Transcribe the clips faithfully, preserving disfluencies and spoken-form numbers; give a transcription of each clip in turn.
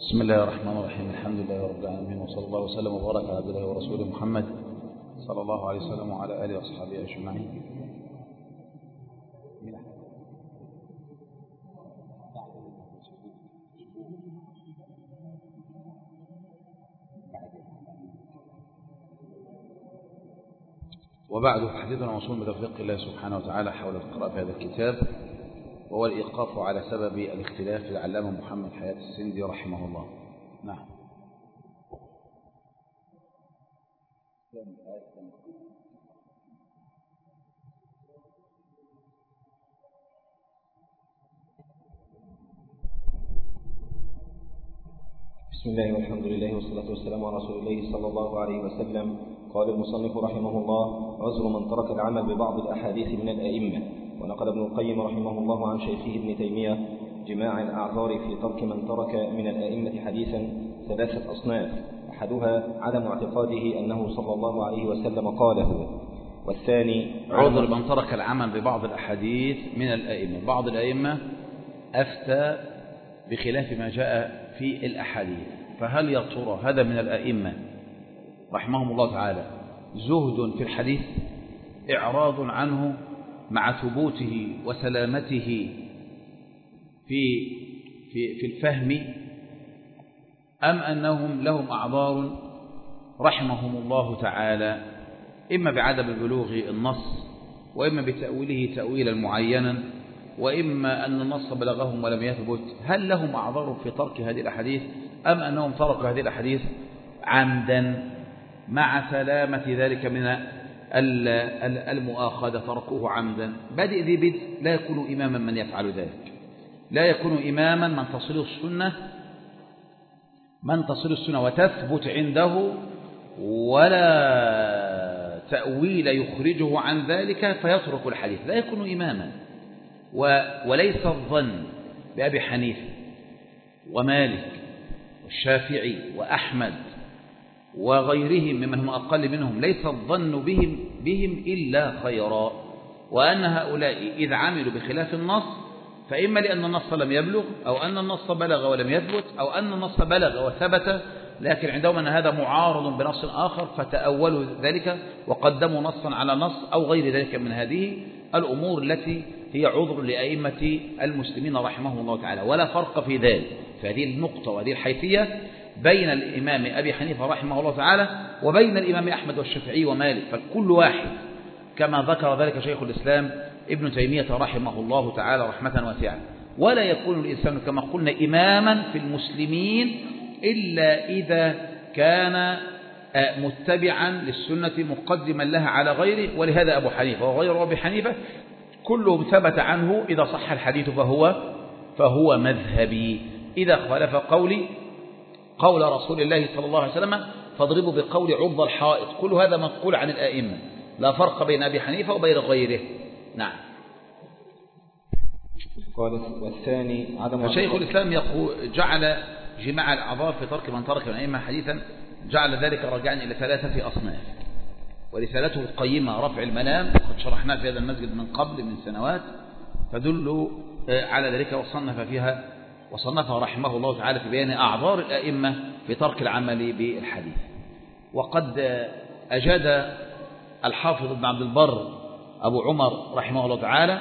بسم الله الرحمن الرحيم. الحمد لله رب العالمين، وصلى الله وسلم وبارك على عبد الله ورسوله محمد صلى الله عليه وسلم وعلى آله وأصحابه أجمعين. وبعد، حديثنا موصول بتوفيق الله سبحانه وتعالى حول القراءة في هذا الكتاب، وهو الإيقاف على سبب الاختلاف للعلامة محمد حياة السندي رحمه الله. نعم. بسم الله والحمد لله والصلاة والسلام على رسول الله صلى الله عليه وسلم. قال المصنف رحمه الله: عذر من ترك العمل ببعض الأحاديث من الأئمة. ونقل ابن القيم رحمه الله عن شيخه ابن تيمية جماع الأعذار في ترك من ترك من الأئمة حديثا ثلاثة أصناف: أحدها عدم اعتقاده أنه صلى الله عليه وسلم قاله، والثاني عذر من ترك العمل ببعض الأحاديث من الأئمة. بعض الأئمة أفتى بخلاف ما جاء في الأحاديث، فهل يا ترى هذا من الأئمة رحمهم الله تعالى زهد في الحديث، إعراض عنه مع ثبوته وسلامته في في في الفهم، أم أنهم لهم أعذار رحمهم الله تعالى إما بعدم بلوغ النص، وإما بتأويله تأويلا معينا، وإما أن النص بلغهم ولم يثبت؟ هل لهم أعذار في ترك هذه الأحاديث، أم أنهم تركوا هذه الأحاديث عمدا مع سلامة ذلك من المؤاخذة؟ تركوه عمدا. بدء ذي بدء لا يكون إماما من يفعل ذلك، لا يكون إماما من تصل السنة من تصل السنة وتثبت عنده، ولا تأويل يخرجه عن ذلك فيترك الحديث، لا يكون إماما. وليس الظن بأبي حنيفة ومالك والشافعي وأحمد وغيرهم ممن هم أقل منهم، ليس الظن بهم, بهم إلا خيرا، وأن هؤلاء إذ عملوا بخلاف النص فإما لأن النص لم يبلغ، أو أن النص بلغ ولم يثبت، أو أن النص بلغ وثبت لكن عندهم أن هذا معارض بنص آخر فتأولوا ذلك وقدموا نصا على نص، أو غير ذلك من هذه الأمور التي هي عذر لأئمة المسلمين رحمه الله تعالى. ولا فرق في ذلك، فهذه النقطة وهذه الحيثية بين الإمام أبي حنيفة رحمه الله تعالى وبين الإمام أحمد والشافعي ومالك، فكل واحد كما ذكر ذلك شيخ الإسلام ابن تيمية رحمه الله تعالى رحمة واسعة. ولا يكون الإنسان كما قلنا إماما في المسلمين إلا إذا كان متبعا للسنة مقدما لها على غيره. ولهذا أبو حنيفة وغير أبي حنيفة كلهم ثبت عنه إذا صح الحديث فهو فهو مذهبي، إذا خالف قولي قول رسول الله صلى الله عليه وسلم فاضربوا بقول عض الحائط. كل هذا منقول عن الآئمة، لا فرق بين أبي حنيفة وبين غيره. نعم. قال والثاني عدم شيخ الإسلام يقول جعل جماع الأعذار في ترك من ترك من الأئمة حديثا، جعل ذلك راجعا إلى ثلاثة أصناف، ورسالته القيمة رفع الملام قد شرحناه في هذا المسجد من قبل من سنوات تدل على ذلك، وصنف فيها وصنفها رحمه الله تعالى في بيان أعذار الأئمة في ترك العمل بالحديث. وقد أجاد الحافظ ابن عبد البر أبو عمر رحمه الله تعالى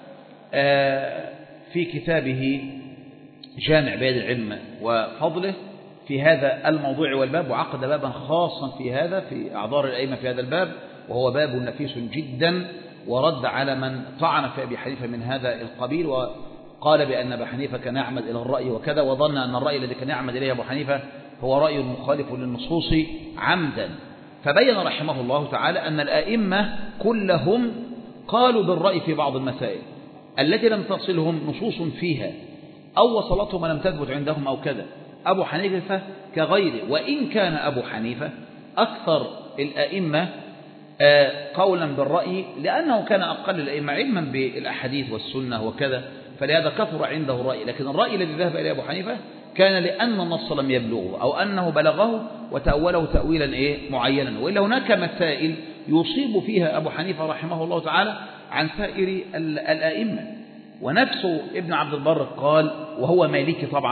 في كتابه جامع بيان العلم وفضله في هذا الموضوع والباب، وعقد بابا خاصا في هذا في أعذار الأئمة في هذا الباب، وهو باب نفيس جدا، ورد على من طعن في أبي حنيفة من هذا القبيل، وقال بأن أبا حنيفة كان يعمد إلى الرأي وكذا، وظن أن الرأي الذي كان يعمد إليه أبو حنيفة هو رأي مخالف للنصوص عمدا. فبين رحمه الله تعالى أن الأئمة كلهم قالوا بالرأي في بعض المسائل التي لم تصلهم نصوص فيها، أو وصلتهم ولم تثبت عندهم أو كذا. أبو حنيفة كغيره، وإن كان أبو حنيفة أكثر الأئمة قولا بالرأي لأنه كان أقل الأئمة علما بالأحاديث والسنة وكذا، فلهذا كثر عنده الرأي. لكن الرأي الذي ذهب إليه أبو حنيفة كان لأن النص لم يبلغه، أو أنه بلغه وتأوله تأويلا إيه معينا. وإلا هناك مسائل يصيب فيها أبو حنيفة رحمه الله تعالى عن سائر الأئمة. ونفسه ابن عبد البر قال، وهو مالكي طبعا،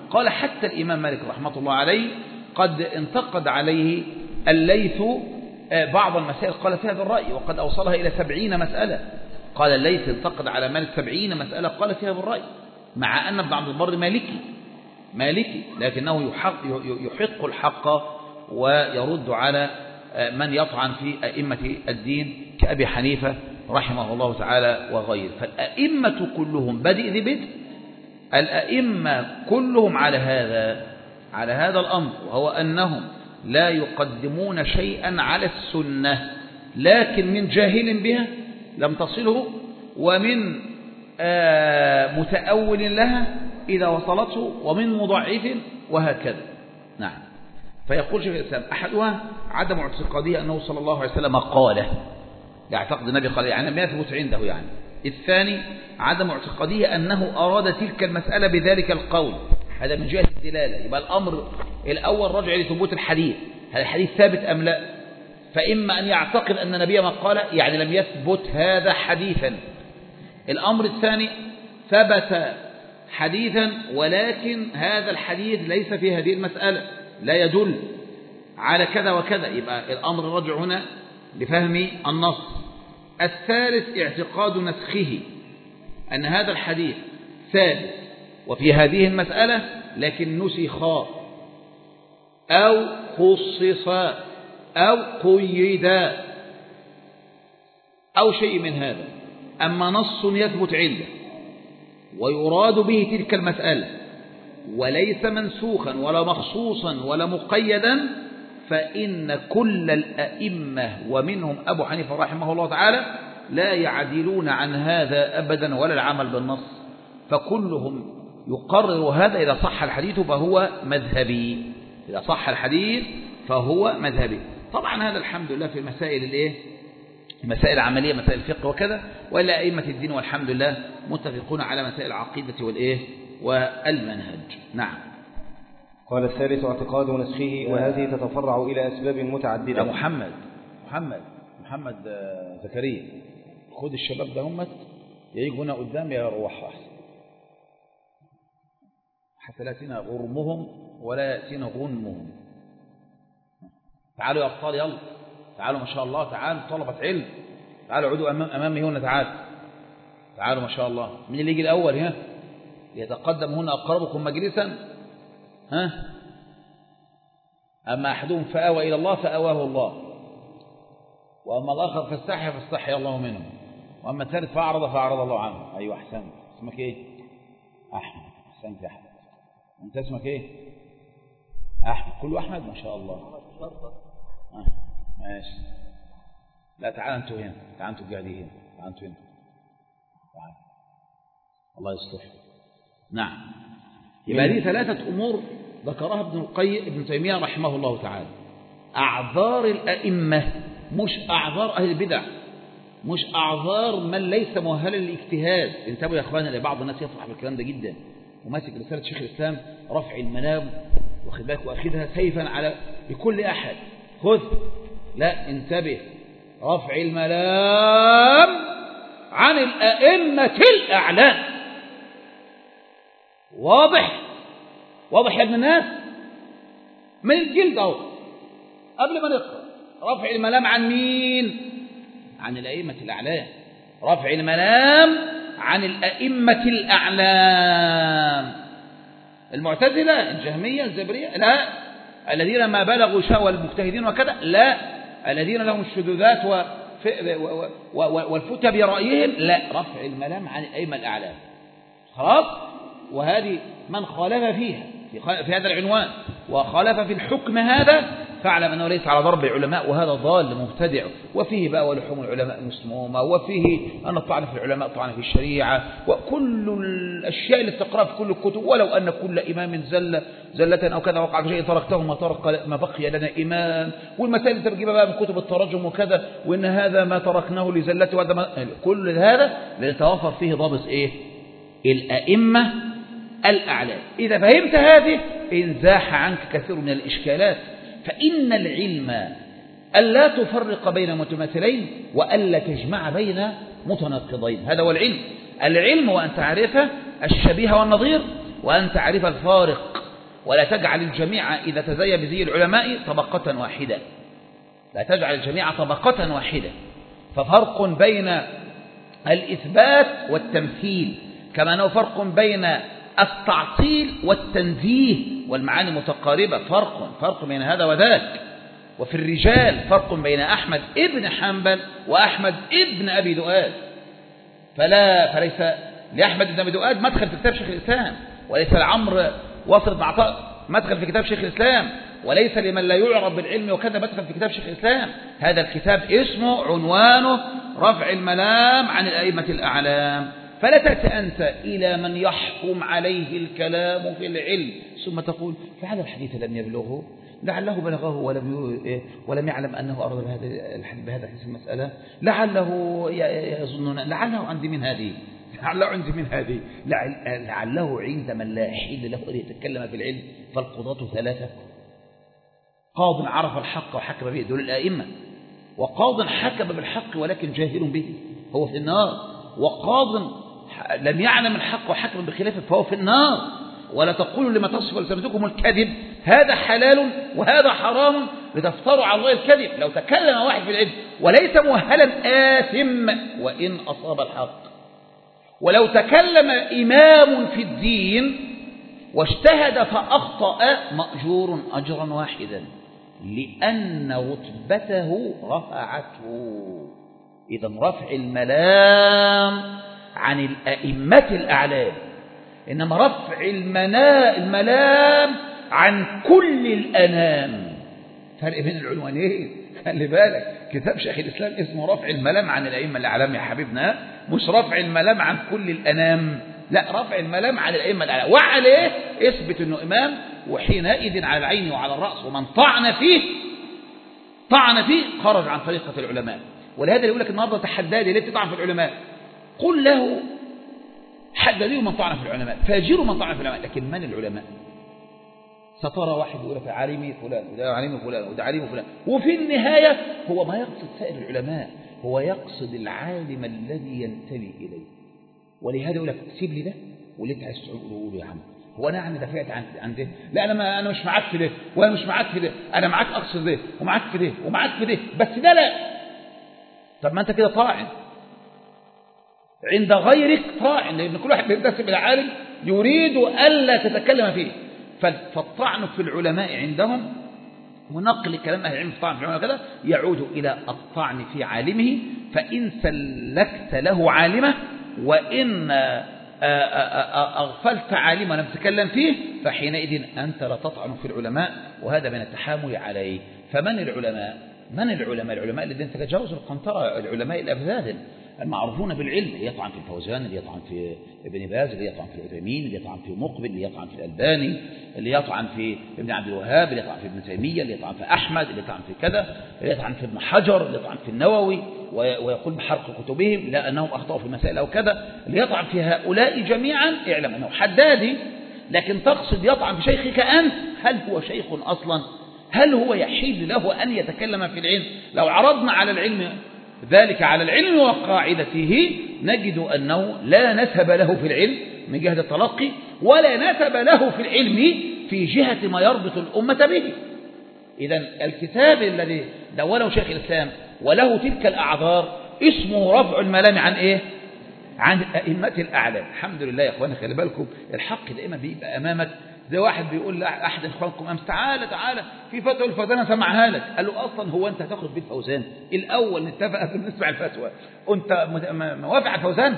قال حتى الإمام مالك رحمة الله عليه قد انتقد عليه الليث بعض المسائل قال في هذا الرأي، وقد أوصلها إلى سبعين مسألة. قال الليث انتقد على مالك سبعين مسألة قال في هذا الرأي، مع أن ابن عبد البر مالكي مالكي لكنه يحق, يحق الحق ويرد على من يطعن في أئمة الدين كأبي حنيفة رحمه الله تعالى وغيره. فالأئمة كلهم بدء ذي بدء، الأئمة كلهم على هذا على هذا الأمر، وهو أنهم لا يقدمون شيئا على السنة، لكن من جاهل بها لم تصله، ومن آه متأول لها إذا وصلته، ومن مضعف، وهكذا. نعم. فيقول شيخ الإسلام أحدها عدم اعتقاده أنه صلى الله عليه وسلم قاله، يعتقد النبي قال يعني لم يثبت عنده يعني. الثاني عدم اعتقاده أنه أراد تلك المسألة بذلك القول، هذا من جهة الدلالة. يبقى الأمر الأول رجع لثبوت الحديث، هل الحديث ثابت أم لا؟ فإما أن يعتقد أن النبي ما قال يعني لم يثبت هذا حديثا. الأمر الثاني ثبت حديثا ولكن هذا الحديث ليس في هذه المسألة، لا يدل على كذا وكذا، يبقى الأمر الرجع هنا لفهم النص. الثالث اعتقاد نسخه، أن هذا الحديث ثابت وفي هذه المسألة لكن نسخ أو خصص أو قيد أو شيء من هذا. أما نص يثبت عنده ويراد به تلك المسألة وليس منسوخا ولا مخصوصا ولا مقيدا، فإن كل الأئمة ومنهم أبو حنيفة رحمه الله تعالى لا يعدلون عن هذا أبدا ولا العمل بالنص، فكلهم يقرر هذا. إذا صح الحديث فهو مذهبي، إذا صح الحديث فهو مذهبي. طبعا هذا الحمد لله في مسائل الايه مسائل العملية، مسائل الفقه وكذا، وإلا أئمة الدين والحمد لله متفقون على مسائل العقيدة والإيه والمنهج. نعم. قال الثالث اعتقاد نسخه، وهذه تتفرع إلى أسباب متعددة. محمد محمد محمد زكريا، خد الشباب ده همت يجوا هنا قدام يروح أحسن، حتى لا يأتينا غرمهم ولا يأتينا غنمهم. تعالوا يا أبطال، يلا تعالوا ما شاء الله، تعالوا طلبة علم، تعالوا عدوا أمام أمامي هنا، تعالوا تعالوا ما شاء الله. من اللي يجي الأول ها يتقدم هنا أقربكم مجلسا، ها أما أحدهم فآوى إلى الله فآواه الله، وأما الآخر فاستحيا فاستحيا الله منه، وأما الثالث فأعرض فأعرض الله عنه. أيوة أحسنت. اسمك إيه؟ أحمد. أحسنت يا أحمد. أنت اسمك إيه؟ أحمد. كله أحمد ما شاء الله. آه. ماشي. لا تعال أنتوا هنا، تعال أنتوا قاعدين هنا، تعال أنتوا هنا، تعال. الله يصلح. نعم. يبقى دي ثلاثة أمور ذكرها ابن القيم ابن تيمية رحمه الله تعالى. أعذار الأئمة مش أعذار أهل البدع، مش أعذار من ليس مؤهلا للاجتهاد. انتبهوا يا أخوانا، لبعض الناس يفرح بالكلام ده جدا وماسك رسالة شيخ الإسلام رفع المنام، واخد بالك، وأخذها سيفا على لكل أحد. خذ، لا انتبه، رفع الملام عن الأئمة الأعلام. واضح واضح يا ابن الناس، من الجلد اهو قبل ما نقرأ. رفع الملام عن مين؟ عن الأئمة الأعلام. رفع الملام عن الأئمة الأعلام. المعتزلة، الجهمية، الزبرية، لا. الذين ما بلغوا شاء المجتهدين وكذا، لا. الذين لهم الشذوذات والفتى برأيهم، لا. رفع الملام عن الأئمة الأعلام. خلاص. وهذه من خالف فيها في هذا العنوان وخالف في الحكم هذا، فاعلم أنه ليس على ضرب العلماء، وهذا ضال مبتدع. وفيه بقى ولحوم العلماء مسمومة، وفيه أن الطعن في العلماء طعن في الشريعة، وكل الأشياء اللي تقرأ في كل الكتب. ولو أن كل إمام زل زلة أو كذا وقع في شيء تركته ما ترك ما بقي لنا إمام. والمسائل اللي تجيبها بقى من كتب الترجم وكذا، وإن هذا ما تركناه لزلته، وهذا ما كل هذا ليتوفر فيه ضابط إيه؟ الأئمة الأعلام. إذا فهمت هذه انزاح عنك كثير من الإشكالات. فإن العلم ألا تفرق بين متماثلين وألا تجمع بين متناقضين، هذا هو العلم. العلم وأن تعرف الشبيه والنظير، وأن تعرف الفارق، ولا تجعل الجميع إذا تزي بزي العلماء طبقة واحدة، لا تجعل الجميع طبقة واحدة. ففرق بين الإثبات والتمثيل، كما أنه فرق بين التعطيل والتنزيه، والمعاني متقاربة، فرق فرق بين هذا وذاك. وفي الرجال فرق بين أحمد ابن حنبل وأحمد ابن أبي دؤاد، فلا فليس لأحمد ابن أبي دؤاد مدخل في كتاب شيخ الإسلام، وليس لعمرو واصل بن عطاء مدخل في كتاب شيخ الإسلام، وليس لمن لا يعرف بالعلم وكذا مدخل في كتاب شيخ الإسلام. هذا الكتاب اسمه عنوانه رفع الملام عن الأئمة الأعلام. فلا تأتي أنت إلى من يحكم عليه الكلام في العلم ثم تقول لعل الحديث لم يبلغه، لعله بلغه ولم ولم يعلم أنه أراد بهذا الحديث بهذا الحديث المسألة، لعله يظنون، لعله عندي من هذه، لعله عندي من هذه، لعله عند من لا يحل له أن يتكلم في العلم. فالقضاة ثلاثة: قاض عرف الحق وحكم به، دول الأئمة، وقاض حكم بالحق ولكن جاهل به هو في النار، وقاض لم يعلم الحق وحكم بخلافه فهو في النار. ولا تقولوا لما تصف لسانكم الكذب هذا حلال وهذا حرام لتفتروا على الله الكذب. لو تكلم واحد في العلم وليس مؤهلا آثم وإن أصاب الحق. ولو تكلم إمام في الدين واجتهد فأخطأ مأجور أجرا واحدا، لأن رتبته رفعته. إذا رفع الملام عن الأئمة الأعلام، إنما رفع الملام عن كل الأنام. فرق بين العنوانين، خلي بالك. كتاب شيخ الإسلام اسمه رفع الملام عن الأئمة الأعلام يا حبيبنا، مش رفع الملام عن كل الأنام، لا، رفع الملام عن الأئمة الأعلام، وعليه اثبت أنه إمام، وحينئذ على العين وعلى الرأس، ومن طعن فيه طعن فيه خرج عن طريقة العلماء. ولهذا يقول لك النهارده تحدادي ليه بتطعن في العلماء؟ قل له حددوا من طعن في العلماء، فاجروا من طعن في العلماء، لكن من العلماء؟ سترى واحد يقول لك عالمي فلان وده عالمي فلان وده عالمي فلان، وفي النهاية هو ما يقصد سائر العلماء، هو يقصد العالم الذي ينتمي إليه. ولهذا يقول لك سيب لي ده واللي انت عايز تقوله يا عم، هو انا يعني دافعت عن عن ده؟ لا، انا ما انا مش معاك في ده وانا مش معاك في ده، انا معاك اقصد ده ومعاك في ده ومعاك في ده، بس ده لا. طب ما انت كده طاعن عند غيرك، طاعن، لان كل واحد بينتسب الى عالم يريد الا تتكلم فيه. فالطعن في العلماء عندهم ونقل كلام اهل العلم في الطعن في العلماء كذا يعود الى الطعن في عالمه. فان سلكت له عالمه وان أغفلت عالما لم تتكلم فيه فحينئذ أنت لا تطعن في العلماء، وهذا من التحامل عليه. فمن العلماء؟ من العلماء؟ العلماء الذين تجاوزوا القنطرة، العلماء الأفذاذ المعروفون بالعلم، اللي يطعن في الفوزان، اللي يطعن في ابن باز، اللي يطعن في العثيمين، اللي يطعن في مقبل، اللي يطعن في الألباني، اللي يطعن في ابن عبد الوهاب، اللي يطعن في ابن تيمية، اللي يطعن في أحمد، اللي يطعن في كذا، اللي يطعن في ابن حجر، اللي يطعن في النووي ويقول بحرق كتبهم لا أنهم أخطأوا في مسائل أو كذا، اللي يطعن في هؤلاء جميعا اعلم أنه حدادي. لكن تقصد يطعن في شيخك أنت، هل هو شيخ أصلا؟ هل هو يحل له أن يتكلم في العلم؟ لو عرضنا على العلم ذلك على العلم وقاعدته نجد أنه لا نسب له في العلم من جهة التلقي، ولا نسب له في العلم في جهة ما يربط الأمة به. إذن الكتاب الذي دونه شيخ الإسلام وله تلك الأعذار اسمه رفع الملام عن إيه؟ عن الأئمة الأعلام. الحمد لله يا أخوانا، خلي بالكم الحق دائما بيبقى أمامك. زي واحد بيقول لأحد إخوانكم أمس تعالى تعالى في فتوى الفوزان سمعها لك، قال له أصلا هو أنت هتاخد بيه الفوزان؟ الأول نتفق في نسمع الفتوى، أنت موافق على الفوزان؟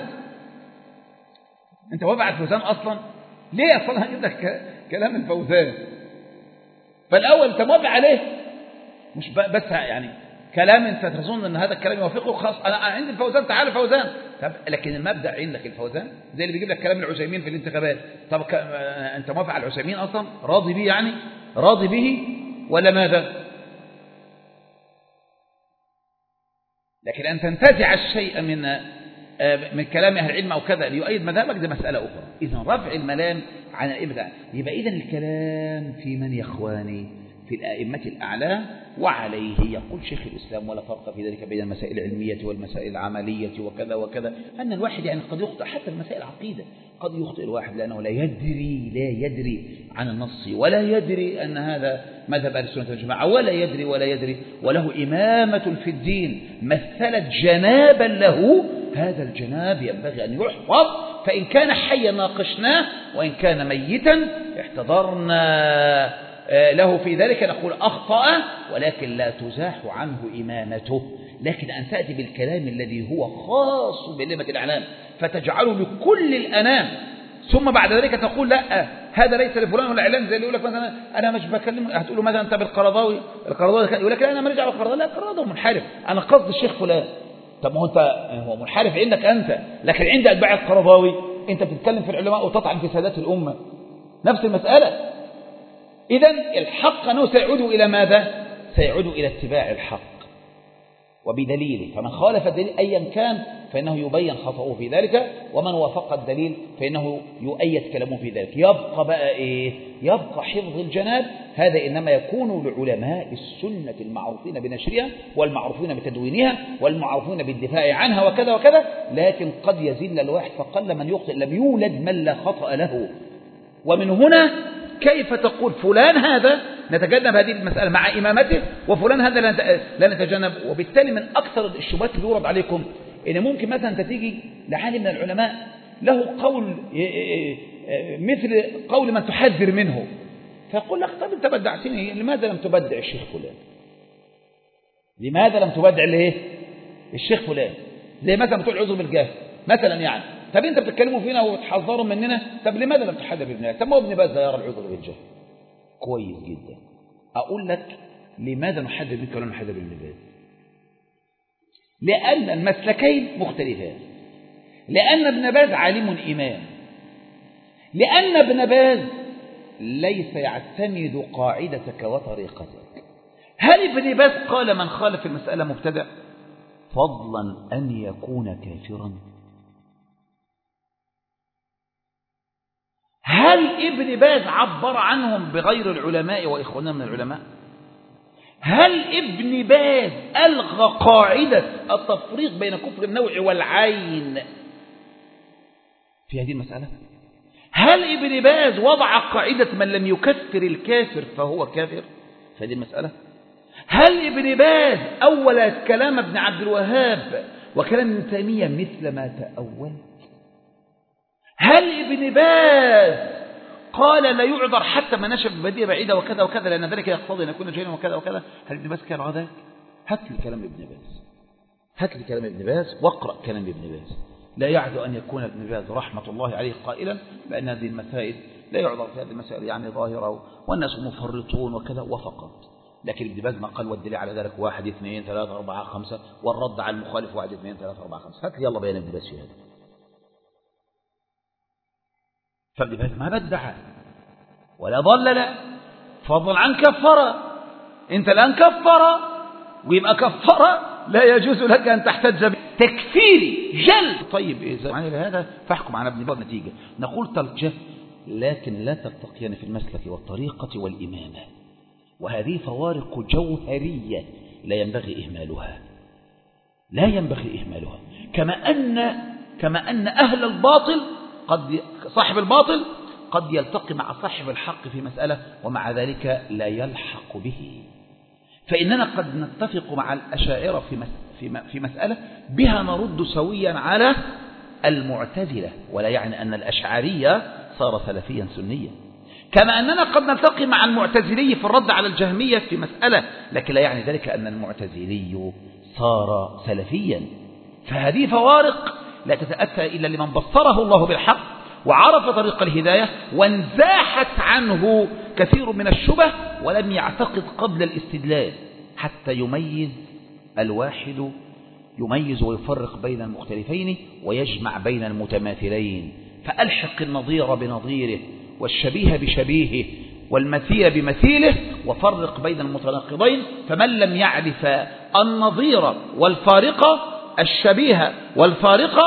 أنت موافق على الفوزان أصلا؟ ليه أصلا هجيب لك كلام الفوزان؟ فالأول أنت موافق عليه، مش بس يعني كلام أنت تظن أن هذا الكلام يوافقه خاص، أنا عندي الفوزان تعالى فوزان. طب لكن المبدأ عندك الفوزان زي اللي بيجيب لك كلام العثيمين في الانتخابات. طب أنت موافق على العثيمين أصلا؟ راضي به يعني؟ راضي به ولا ماذا؟ لكن أن تنتزع الشيء من من كلام أهل العلم أو كذا ليؤيد مذهبك ده مسألة أخرى. إذن رفع الملام عن الأئمة، يبقى إذن الكلام في من يا إخواني؟ في الأئمة الأعلام. وعليه يقول شيخ الإسلام: ولا فرق في ذلك بين المسائل العلمية والمسائل العملية وكذا وكذا، أن الواحد يعني قد يخطئ حتى المسائل العقيدة، قد يخطئ الواحد لأنه لا يدري لا يدري عن النص، ولا يدري أن هذا مذهب أهل السنة والجماعة، ولا يدري ولا يدري وله إمامة في الدين مثلت جنابا له. هذا الجناب ينبغي أن يحفظ، فإن كان حيا ناقشناه، وإن كان ميتا احتضرنا له في ذلك، نقول أخطأ، ولكن لا تزاح عنه إمامته. لكن أن تأتي بالكلام الذي هو خاص بأئمة الأعلام فتجعله لكل الأنام، ثم بعد ذلك تقول لا هذا ليس لفلان ولا علان، زي اللي يقول لك مثلا أنا مش بكلم، هتقول له مثلا أنت بالقرضاوي، القرضاوي يقول لك لا أنا مرجع بالقرضاوي، لا القرضاوي منحرف، أنا قصد الشيخ فلان. طب ما هو أنت هو منحرف عندك أنت، لكن عند أتباع القرضاوي أنت بتتكلم في العلماء وتطعن في سادات الأمة، نفس المسألة. إذن الحق أنه سيعود إلى ماذا؟ سيعود إلى اتباع الحق وبدليله، فمن خالف الدليل أيا كان فإنه يبين خطأه في ذلك، ومن وافق الدليل فإنه يؤيد كلامه في ذلك. يبقى بقى إيه؟ يبقى حفظ الجناب. هذا إنما يكون لعلماء السنة المعروفين بنشرها والمعروفين بتدوينها والمعروفين بالدفاع عنها وكذا وكذا، لكن قد يزل الواحد، فقل من يخطئ، لم يولد من لا خطأ له. ومن هنا كيف تقول فلان هذا نتجنب هذه المسألة مع إمامته، وفلان هذا لا نتجنب؟ وبالتالي من أكثر الشبهات اللي يورد عليكم إن ممكن مثلا تتيجي لعالم من العلماء له قول مثل قول من تحذر منه، فيقول لك طب أنت بدعتني، لماذا لم تبدع الشيخ فلان؟ لماذا لم تبدع الايه؟ الشيخ فلان؟ زي مثلا بتقول عذر بالجهل مثلا، يعني طب انت بتتكلموا فينا وتحذروا مننا، طب لماذا لم تحذر ابن باز؟ طب ما ابن باز يرى العذر بالجهل كويس جدا. اقول لك لماذا نحذر منك ولا نحذر ابن باز؟ لان المسلكين مختلفان، لان ابن باز عالم امام، لان ابن باز ليس يعتمد قاعدتك وطريقتك. هل ابن باز قال من خالف المسألة مبتدع فضلا أن يكون كافرا؟ هل ابن باز عبر عنهم بغير العلماء وإخواننا من العلماء؟ هل ابن باز ألغى قاعدة التفريق بين كفر النوع والعين في هذه المسألة؟ هل ابن باز وضع قاعدة من لم يكفر الكافر فهو كافر في هذه المسألة؟ هل ابن باز أول كلام ابن عبد الوهاب وكلام ابن تيمية مثل ما تأول؟ هل ابن باز قال لا يعذر حتى ما نشأ ببدية بعيدة وكذا وكذا لأن ذلك يقتضي أن يكون جاهلا وكذا وكذا؟ هل ابن باز كان ذلك؟ هات لي كلام ابن باز، هات لي كلام ابن باز واقرأ كلام ابن باز. لا يعدو أن يكون ابن باز رحمة الله عليه قائلا بأن هذه المسائل لا يعذر في هذه المسائل يعني ظاهرة والناس مفرطون وكذا وفقط، لكن ابن باز ما قال والدليل على ذلك واحد اثنين ثلاثة أربعة خمسة والرد على المخالف واحد اثنين ثلاثة أربعة خمسة. هات لي يلا بيان ابن باز في هذا. فابن باز ما بدع ولا ضلل فضلا عن كفر. انت الآن كفر ويبقى كفر لا يجوز لك أن تحتج تكفيري جل. طيب إذا عن هذا فاحكم على ابن باز نتيجة. نقول ترجه لكن لا تلتقيان في المسلك والطريقة والإمامة، وهذه فوارق جوهرية لا ينبغي إهمالها، لا ينبغي إهمالها. كما أن كما أن أهل الباطل قد صاحب الباطل قد يلتقي مع صاحب الحق في مسألة ومع ذلك لا يلحق به. فإننا قد نتفق مع الأشاعرة في في في مسألة بها نرد سويا على المعتزلة، ولا يعني أن الأشعرية صار سلفيا سنيا. كما أننا قد نلتقي مع المعتزلي في الرد على الجهمية في مسألة، لكن لا يعني ذلك أن المعتزلي صار سلفيا. فهذه فوارق لا تتأتى إلا لمن بصره الله بالحق وعرف طريق الهداية وانزاحت عنه كثير من الشبه ولم يعتقد قبل الاستدلال، حتى يميز الواحد يميز ويفرق بين المختلفين ويجمع بين المتماثلين. فألحق النظير بنظيره والشبيه بشبيهه والمثيل بمثيله وفرق بين المتناقضين. فمن لم يعرف النظير والفارقة الشبيه والفارقة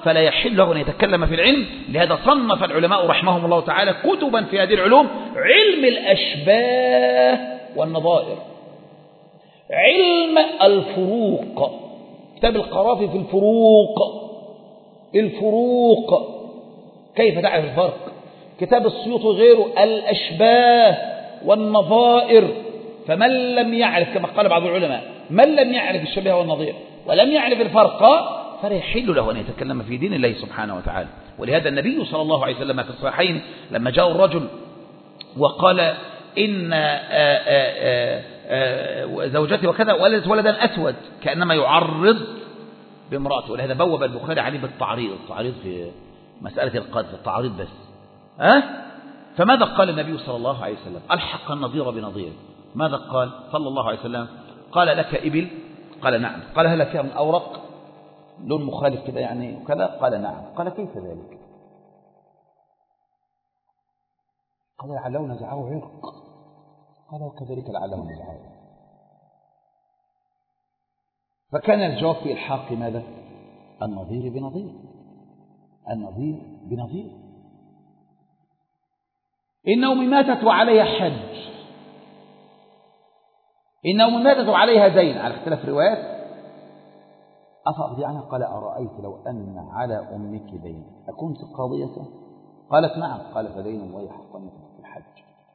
فلا يحل له أن يتكلم في العلم. لهذا صنف العلماء رحمهم الله تعالى كتبا في هذه العلوم: علم الأشباه والنظائر، علم الفروق، كتاب القرافي في الفروق، الفروق كيف تعرف الفرق، كتاب السيوطي غيره الأشباه والنظائر. فمن لم يعرف كما قال بعض العلماء من لم يعرف الشبه والنظير ولم يعرف الفرق فلا يحل له أن يتكلم في دين الله سبحانه وتعالى. ولهذا النبي صلى الله عليه وسلم في الصحيحين لما جاء الرجل وقال إن آآ آآ آآ زوجتي وكذا ولدت ولدا أسود كأنما يعرض بامرأته. ولهذا بوب البخاري عليه بالتعريض، التعريض في مسألة القذف، التعريض بس. أه؟ فماذا قال النبي صلى الله عليه وسلم؟ ألحق النظير بنظيره. ماذا قال صلى الله عليه وسلم؟ قال لك إبل؟ قال نعم. قال هل فيها من أورق لون مخالف كده يعني وكذا؟ قال نعم. قال كيف ذلك؟ قال لعله نزعه عرق. قال وكذلك لعله نزعه. فكان الجواب في الحاق ماذا؟ النظير بنظير، النظير بنظير. إن أمي ماتت وعليها حج، إن أمي ماتت وعليها دين، على اختلاف الروايات. أفأقضي عنها؟ قال أرأيت لو أن على أمك دين أكنت قاضية؟ قالت نعم. قال فدين الله حقا في الحج.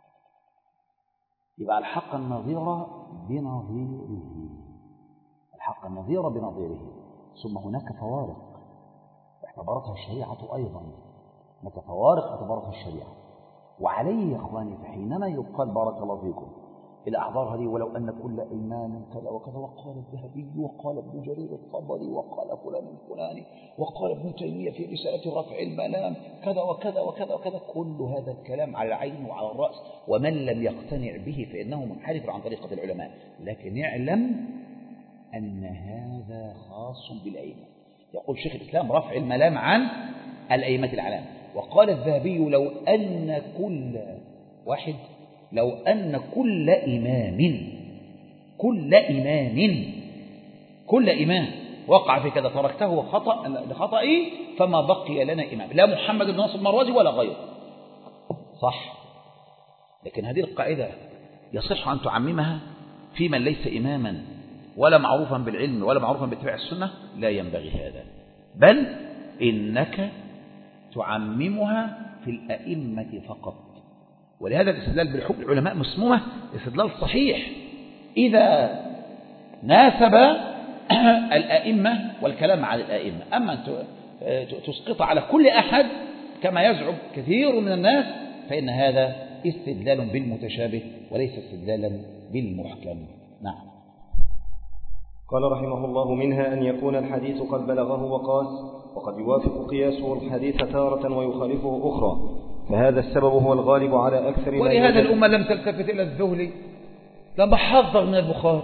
يبقى الحق النظير بنظيره، الحق النظير بنظيره. ثم هناك فوارق اعتبرتها الشريعة أيضا، هناك فوارق اعتبرتها الشريعة. وعليه يا إخواني فحينما يقال بارك الله فيكم الأعذار هذه ولو أن كل إمام كذا وكذا، وقال الذهبي وقال ابن جرير الطبري وقال فلان الفلاني وقال ابن تيمية في رسالة رفع الملام كذا وكذا وكذا وكذا، كل هذا الكلام على العين وعلى الرأس، ومن لم يقتنع به فإنه منحرف عن طريقة العلماء. لكن اعلم أن هذا خاص بالأئمة. يقول شيخ الإسلام رفع الملام عن الأئمة الأعلام. وقال الذهبي لو أن كل واحد لو أن كل إمام كل إمام كل إمام وقع في كذا تركته خطأ لخطئه فما بقي لنا إمام، لا محمد بن ناصر المروزي ولا غيره. صح، لكن هذه القاعدة يصح أن تعممها في من ليس إماما ولا معروفا بالعلم ولا معروفا باتباع السنة؟ لا ينبغي هذا، بل إنك تعممها في الأئمة فقط. ولهذا الاستدلال بالحكم العلماء مسمومة استدلال صحيح إذا ناسب الأئمة والكلام عن الأئمة. أما أن تسقط على كل أحد كما يزعم كثير من الناس فإن هذا استدلال بالمتشابه وليس استدلالا بالمحكم. نعم. قال رحمه الله: منها أن يكون الحديث قد بلغه وقاس، وقد يوافق قياسه الحديث تارة ويخالفه أخرى، فهذا السبب هو الغالب على أكثر. ولهذا الأمة لم تلتفت إلى الذهلي لما حذر من البخاري،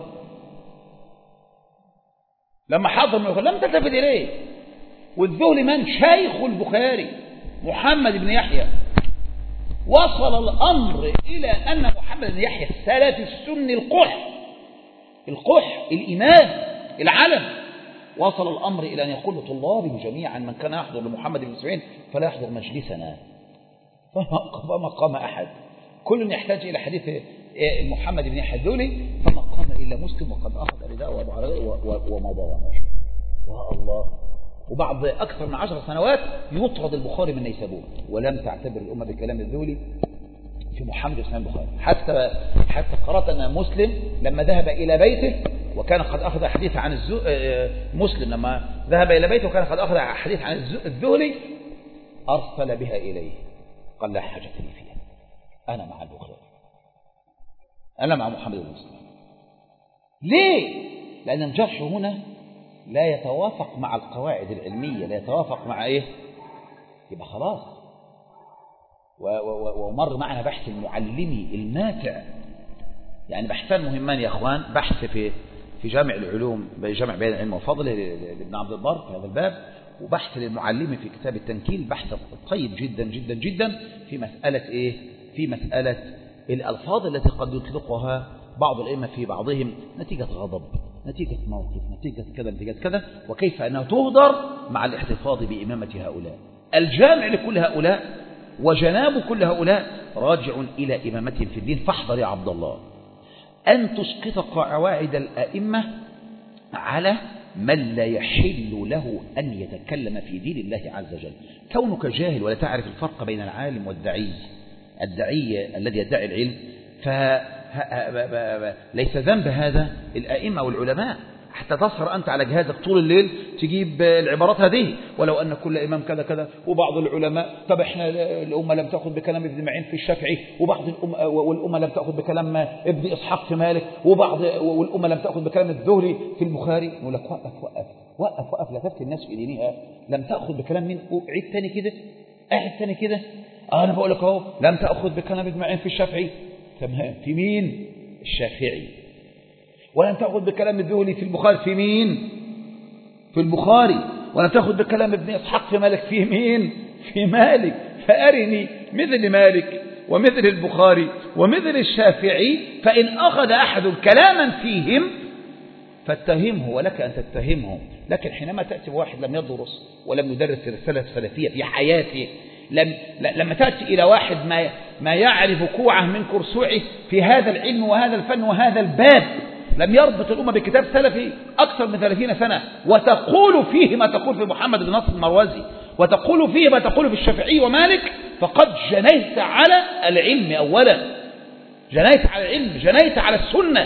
لما حذر من البخاري لم تلتفت إليه. والذهلي من؟ شيخ البخاري محمد بن يحيى. وصل الأمر إلى أن محمد بن يحيى السلف السني القح القح الإمام العلم، وصل الأمر إلى أن يقول لطلابه جميعا من كان يحضر لمحمد بن سعيد فلا يحضر مجلسنا. فما قام أحد، كل يحتاج إلى حديث محمد بن يحيى الذهلي، فما قام إلا مسلم وقد أخذ رداءه ومضى ومشى. يا الله. وبعد أكثر من عشر سنوات يطرد البخاري من نيسابور، ولم تعتبر الأمة بكلام الذهلي في محمد بن البخاري. حتى حتى قرأت أن مسلم لما ذهب إلى بيته وكان قد أخذ حديث عن الزو... مسلم لما ذهب إلى بيته وكان قد أخذ حديث عن الذهلي أرسل بها إليه، قال لا حاجة لي فيها، أنا مع البخاري، أنا مع محمد بن مسلم. ليه؟ لأن الجرح هنا لا يتوافق مع القواعد العلمية، لا يتوافق مع إيه؟ يبقى خلاص. ومر معنا بحث المعلمي الماتع، يعني بحثان مهمان يا أخوان، بحث في في جامع العلوم جامع بيان العلم والفضل لابن عبد البر في هذا الباب، وبحث للمعلمي في كتاب التنكيل، بحث طيب جدا جدا جدا في مسألة إيه؟ في مسألة الألفاظ التي قد يطلقها بعض الأئمة في بعضهم نتيجة غضب نتيجة موقف، نتيجة كذا، نتيجة كذا، وكيف أنها تهدر مع الاحتفاظ بإمامة هؤلاء. الجامع لكل هؤلاء وجناب كل هؤلاء راجع إلى إمامتهم في الدين. فاحذر يا عبد الله أن تسقط قواعد الأئمة على من لا يحل له أن يتكلم في دين الله عز وجل. كونك جاهل ولا تعرف الفرق بين العالم والدعي، الدعي الذي يدعي العلم، فليس ذنب هذا الأئمة والعلماء حتى تسهر أنت على جهازك طول الليل تجيب العبارات هذه، ولو أن كل إمام كذا كذا، وبعض العلماء طب احنا الأمة لم تأخذ بكلام ابن معين في الشافعي، وبعض الأمة والأمة لم تأخذ بكلام ابن إسحاق في مالك، وبعض والأمة لم تأخذ بكلام الزهري في البخاري. نقول لك وقف وقف وقف وقف لا تفتي الناس في دينها. لم تأخذ بكلام مين؟ عيد ثاني كده، قاعد ثاني كده. أنا بقول لك أهو لم تأخذ بكلام ابن معين في الشافعي. تمام، في مين؟ الشافعي. ولم تأخذ بكلام الذهلي في البخاري، في مين؟ في البخاري. ولم تأخذ بكلام ابن إسحاق في مالك، في مين؟ في مالك. فأرني مثل مالك ومثل البخاري ومثل الشافعي، فإن أخذ أحد كلاما فيهم فاتهمه ولك أن تتهمهم. لكن حينما تأتي بواحد لم يدرس ولم يدرس رسالة سلفية في حياته، لم لما تأتي إلى واحد ما ما يعرف كوعه من كرسوعه في هذا العلم وهذا الفن وهذا الباب، لم يربط الأمة بكتاب سلفي أكثر من ثلاثين سنة، وتقول فيه ما تقول في محمد بن نصر المروزي، وتقول فيه ما تقول في الشافعي ومالك، فقد جنيت على العلم أولا، جنيت على العلم، جنيت على السنة،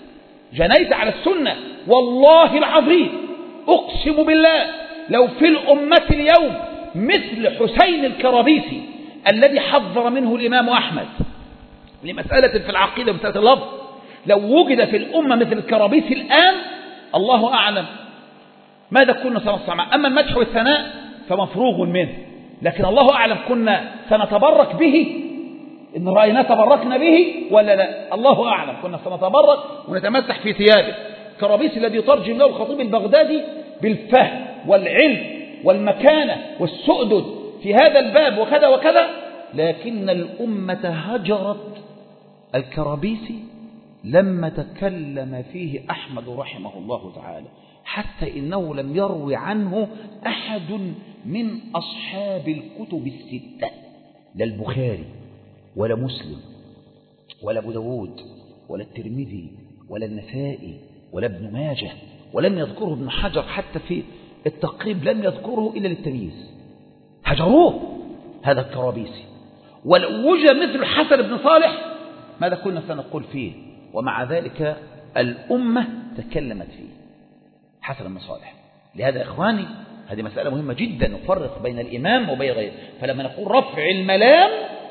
جنيت على السنة. والله العظيم أقسم بالله لو في الأمة اليوم مثل حسين الكرابيسي الذي حذر منه الإمام أحمد لمسألة في العقيدة ومسألة اللفظ، لو وجد في الأمة مثل الكرابيسي الآن الله أعلم ماذا كنا سنصنع معه. أما المدح والثناء فمفروغ منه، لكن الله أعلم كنا سنتبرك به إن رأينا تبركنا به ولا لا، الله أعلم. كنا سنتبرك ونتمسح في ثيابه. كرابيسي الذي ترجم له الخطيب البغدادي بالفهم والعلم والمكانة والسؤدد في هذا الباب وكذا وكذا، لكن الأمة هجرت الكرابيسي لما تكلم فيه أحمد رحمه الله تعالى، حتى إنه لم يروي عنه أحد من أصحاب الكتب الستة، لا البخاري ولا مسلم ولا أبو داود ولا الترمذي ولا النسائي ولا ابن ماجه، ولم يذكره ابن حجر حتى في التقريب، لم يذكره إلا للتمييز. هجروه هذا الكرابيسي. ولو وجد مثل الحسن بن صالح ماذا كنا سنقول فيه؟ ومع ذلك الأمة تكلمت فيه حسن بن صالح. لهذا إخواني هذه مسألة مهمة جدا، نفرق بين الإمام وبين غيره. فلما نقول رفع الملام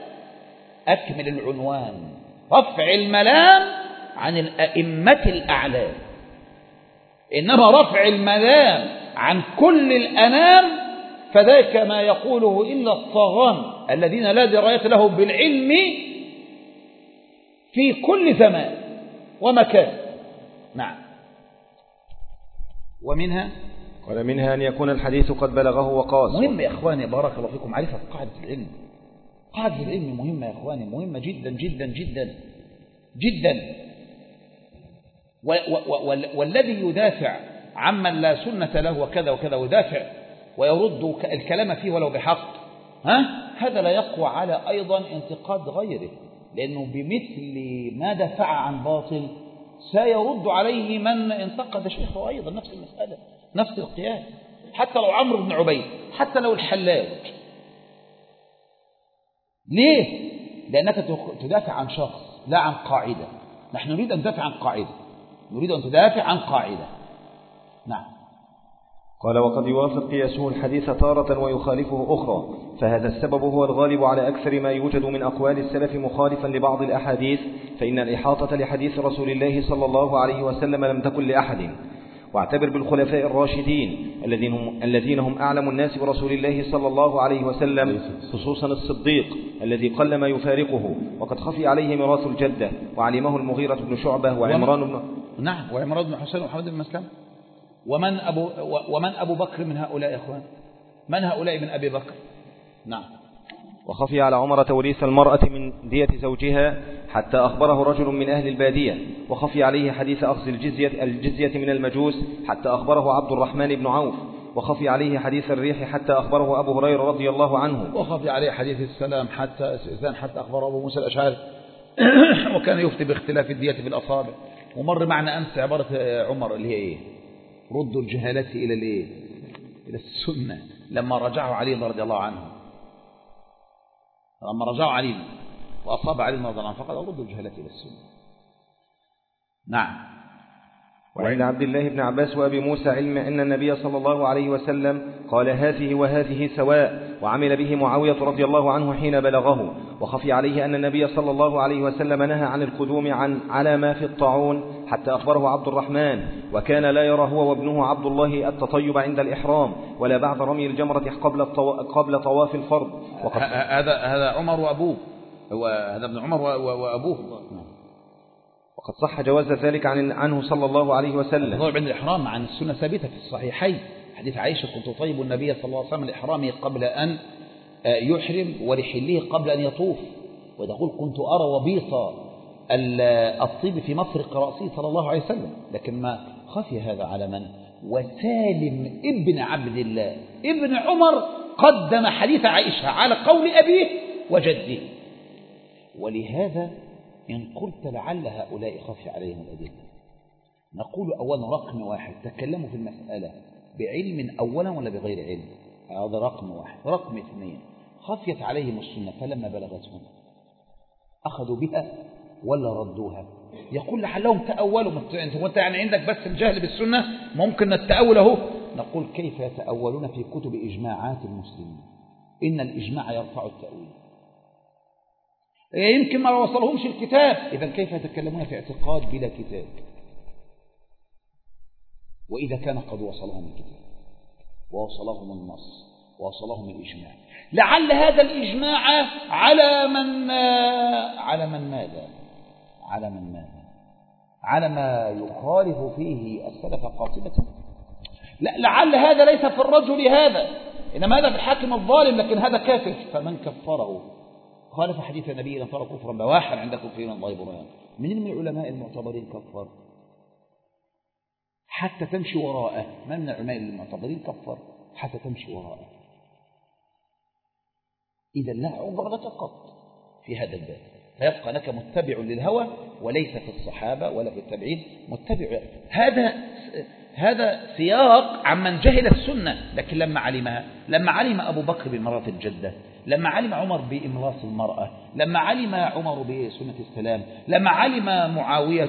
أكمل العنوان، رفع الملام عن الأئمة الأعلام، إنما رفع الملام عن كل الأنام فذاك ما يقوله إلا الطغام الذين لا دراية لهم بالعلم في كل زمان ومكان. نعم. ومنها قال منها أن يكون الحديث قد بلغه وقاس. مهم يا إخواني بارك الله فيكم معرفة قاعدة العلم. قاعدة العلم مهمة يا إخواني، مهمة جدا جدا جدا جدا. والذي يدافع عمن لا سنة له وكذا وكذا ويدافع ويرد الكلام فيه ولو بحق، ها هذا لا يقوى على أيضا انتقاد غيره، لأنه بمثل ما دفع عن باطل سيرد عليه من انتقد شيخه أيضا نفس المسألة نفس القياس، حتى لو عمرو بن عبيد، حتى لو الحلاج. ليه؟ لأنك تدافع عن شخص لا عن قاعدة. نحن نريد أن ندافع عن قاعدة، نريد أن تدافع عن قاعدة. نعم. قال وقد يوافق قياسه الحديث تارة ويخالفه أخرى، فهذا السبب هو الغالب على أكثر ما يوجد من أقوال السلف مخالفا لبعض الأحاديث، فإن الإحاطة لحديث رسول الله صلى الله عليه وسلم لم تكن لأحد. واعتبر بالخلفاء الراشدين الذين هم, الذين هم أعلم الناس برسول الله صلى الله عليه وسلم، خصوصا الصديق الذي قل ما يفارقه وقد خفي عليه ميراث الجدة، وعلمه المغيرة بن شعبة وعمران بن نعم وعمران بن حسين ومحمد بن مسلم. ومن أبو, ومن أبو بكر من هؤلاء يا أخوان؟ من هؤلاء من أبي بكر؟ نعم. وخفي على عمر توريث المرأة من دية زوجها حتى أخبره رجل من أهل البادية، وخفي عليه حديث أخذ الجزية, الجزية من المجوس حتى أخبره عبد الرحمن بن عوف، وخفي عليه حديث الريح حتى أخبره أبو هريرة رضي الله عنه، وخفي عليه حديث السلام حتى استئذان حتى أخبره أبو موسى الأشعري وكان يفتي باختلاف الدية في الأصابع. ومر معنا أمس عبارة عمر اللي هي إيه؟ ردوا الجهالة إلى الإيه؟ إلى السنة، لما رجعه علي رضي الله عنه، لما رجعه علي وأصاب علي رضي الله عنه فقال ردوا الجهالة إلى السنة. نعم. وعن عبد الله بن عباس وأبي موسى علم أن النبي صلى الله عليه وسلم قال هذه وهذه سواء، وعمل به معاوية رضي الله عنه حين بلغه. وخفي عليه أن النبي صلى الله عليه وسلم نهى عن القدوم عن على ما في الطاعون حتى أخبره عبد الرحمن، وكان لا يرى هو وابنه عبد الله التطيب عند الإحرام ولا بعد رمي الجمرة قبل قبل طواف الفرض. هذا هذا عمر وأبوه، هذا ابن عمر وأبوه. وقد صح جواز ذلك عن عنه صلى الله عليه وسلم. الطواف عند الإحرام عن السنة ثابتة في الصحيحين، حديث عائشة كنت طيب النبي صلى الله عليه وسلم الإحرام قبل أن يحرم ولحله قبل أن يطوف، وتقول كنت أرى وبيص الطيب في مفرق رأسه صلى الله عليه وسلم. لكن ما خفي هذا على من؟ وسالم ابن عبد الله ابن عمر قدم حديث عائشة على قول أبيه وجده. ولهذا إن قلت لعل هؤلاء خفي عليهم الأدلة، نقول أولا رقم واحد تكلموا في المسألة بعلم أولا ولا بغير علم، هذا رقم واحد. رقم اثنين خفيت عليهم السنة فلما بلغتهم أخذوا بها ولا ردوها؟ يقول لعلهم تأولوا. أنت يعني عندك بس الجهل بالسنة ممكن التأول اهو. نقول كيف يتأولون في كتب إجماعات المسلمين؟ إن الإجماع يرفع التأويل، يمكن ما وصلهمش الكتاب، إذا كيف يتكلمون في اعتقاد بلا كتاب؟ وإذا كان قد وصلهم الكتاب ووصلهم النص ووصلهم الإجماع، لعل هذا الإجماع على من على من ماذا؟ على من ماذا؟ على ما يخالف فيه السلف قاطبة؟ لا، لعل هذا ليس في الرجل هذا، إنما هذا في الحاكم الظالم، لكن هذا كافر فمن كفره خالف حديث النبي لن ترى كفرا بواحا عندكم فيه من الله برهان. من من العلماء المعتبرين كفر حتى تمشي وراءه؟ من من العلماء المعتبرين كفر حتى تمشي وراءه؟ إذا لا عبرة قط في هذا الباب، فيبقى لك متبع للهوى وليس في الصحابة ولا في التابعين متبع. هذا هذا سياق عمن جهل السنة، لكن لما علمها، لما علم أبو بكر بمرات الجدة، لما علم عمر بإملاص المرأة، لما علم عمر بسنة السلام، لما علم معاوية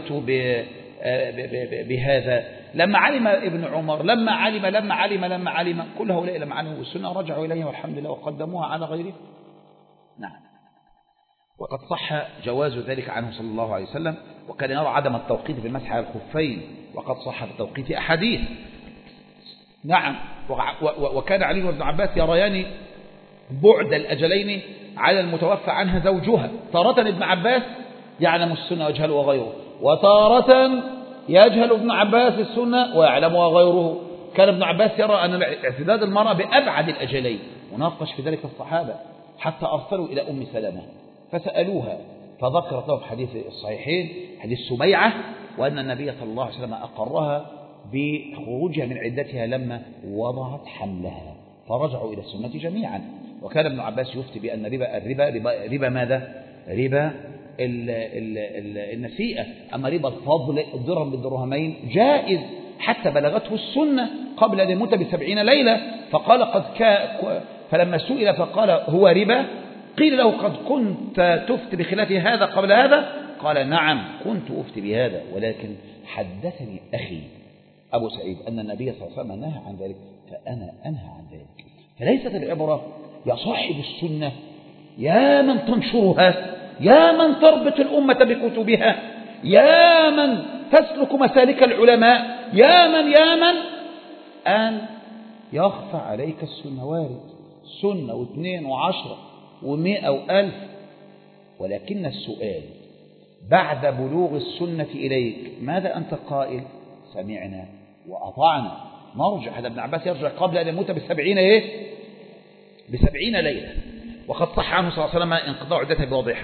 بهذا، لما علم ابن عمر، لما علم لما علم لما علم كل هؤلاء لما علموا السنة رجعوا إليها والحمد لله وقدموها على غيره. نعم. وقد صح جواز ذلك عنه صلى الله عليه وسلم، وكان يرى عدم التوقيت في المسح على الخفين، وقد صح التوقيت أحاديث. نعم. وكان علي بن عباس يريان بعد الأجلين على المتوفى عنها زوجها، تارة ابن عباس يعلم السنة ويجهلها غيره، وتارة يجهل ابن عباس السنة ويعلمها غيره. كان ابن عباس يرى أن اعتداد المرأة بأبعد الأجلين، وناقش في ذلك الصحابة حتى أرسلوا إلى أم سلمة فسألوها، فذكرت لهم حديث الصحيحين حديث سبيعة، وأن النبي صلى الله عليه وسلم أقرها بخروجها من عدتها لما وضعت حملها، فرجعوا إلى السنة جميعا. وكان ابن عباس يفتي بأن ربا الربا ربا, ربا ماذا؟ ربا ال ال ال النسيئة. أما ربا الفضل الدرهم بالدرهمين جائز حتى بلغته السنة قبل أن يموت بسبعين ليلة، فقال قد كا فلما سئل فقال هو ربا، قيل له قد كنت تفتي بخلاف هذا قبل هذا؟ قال نعم كنت أفتي بهذا، ولكن حدثني أخي أبو سعيد أن النبي صلى الله عليه وسلم نهى عن ذلك فأنا أنهى عن ذلك. فليست العبرة يا صاحب السنة يا من تنشرها، يا من تربط الأمة بكتبها، يا من تسلك مسالك العلماء، يا من يا من أن يخفى عليك السنة. وارد سنة واثنين وعشرة ومئة وألف، ولكن السؤال بعد بلوغ السنة إليك ماذا أنت قائل؟ سمعنا وأطعنا. نرجع هذا ابن عباس يرجع قبل أن يموت بسبعين إيه؟ بسبعين ليلة. وقد صح عنه صلى الله عليه وسلم انقضاء عدته بوضع حمله.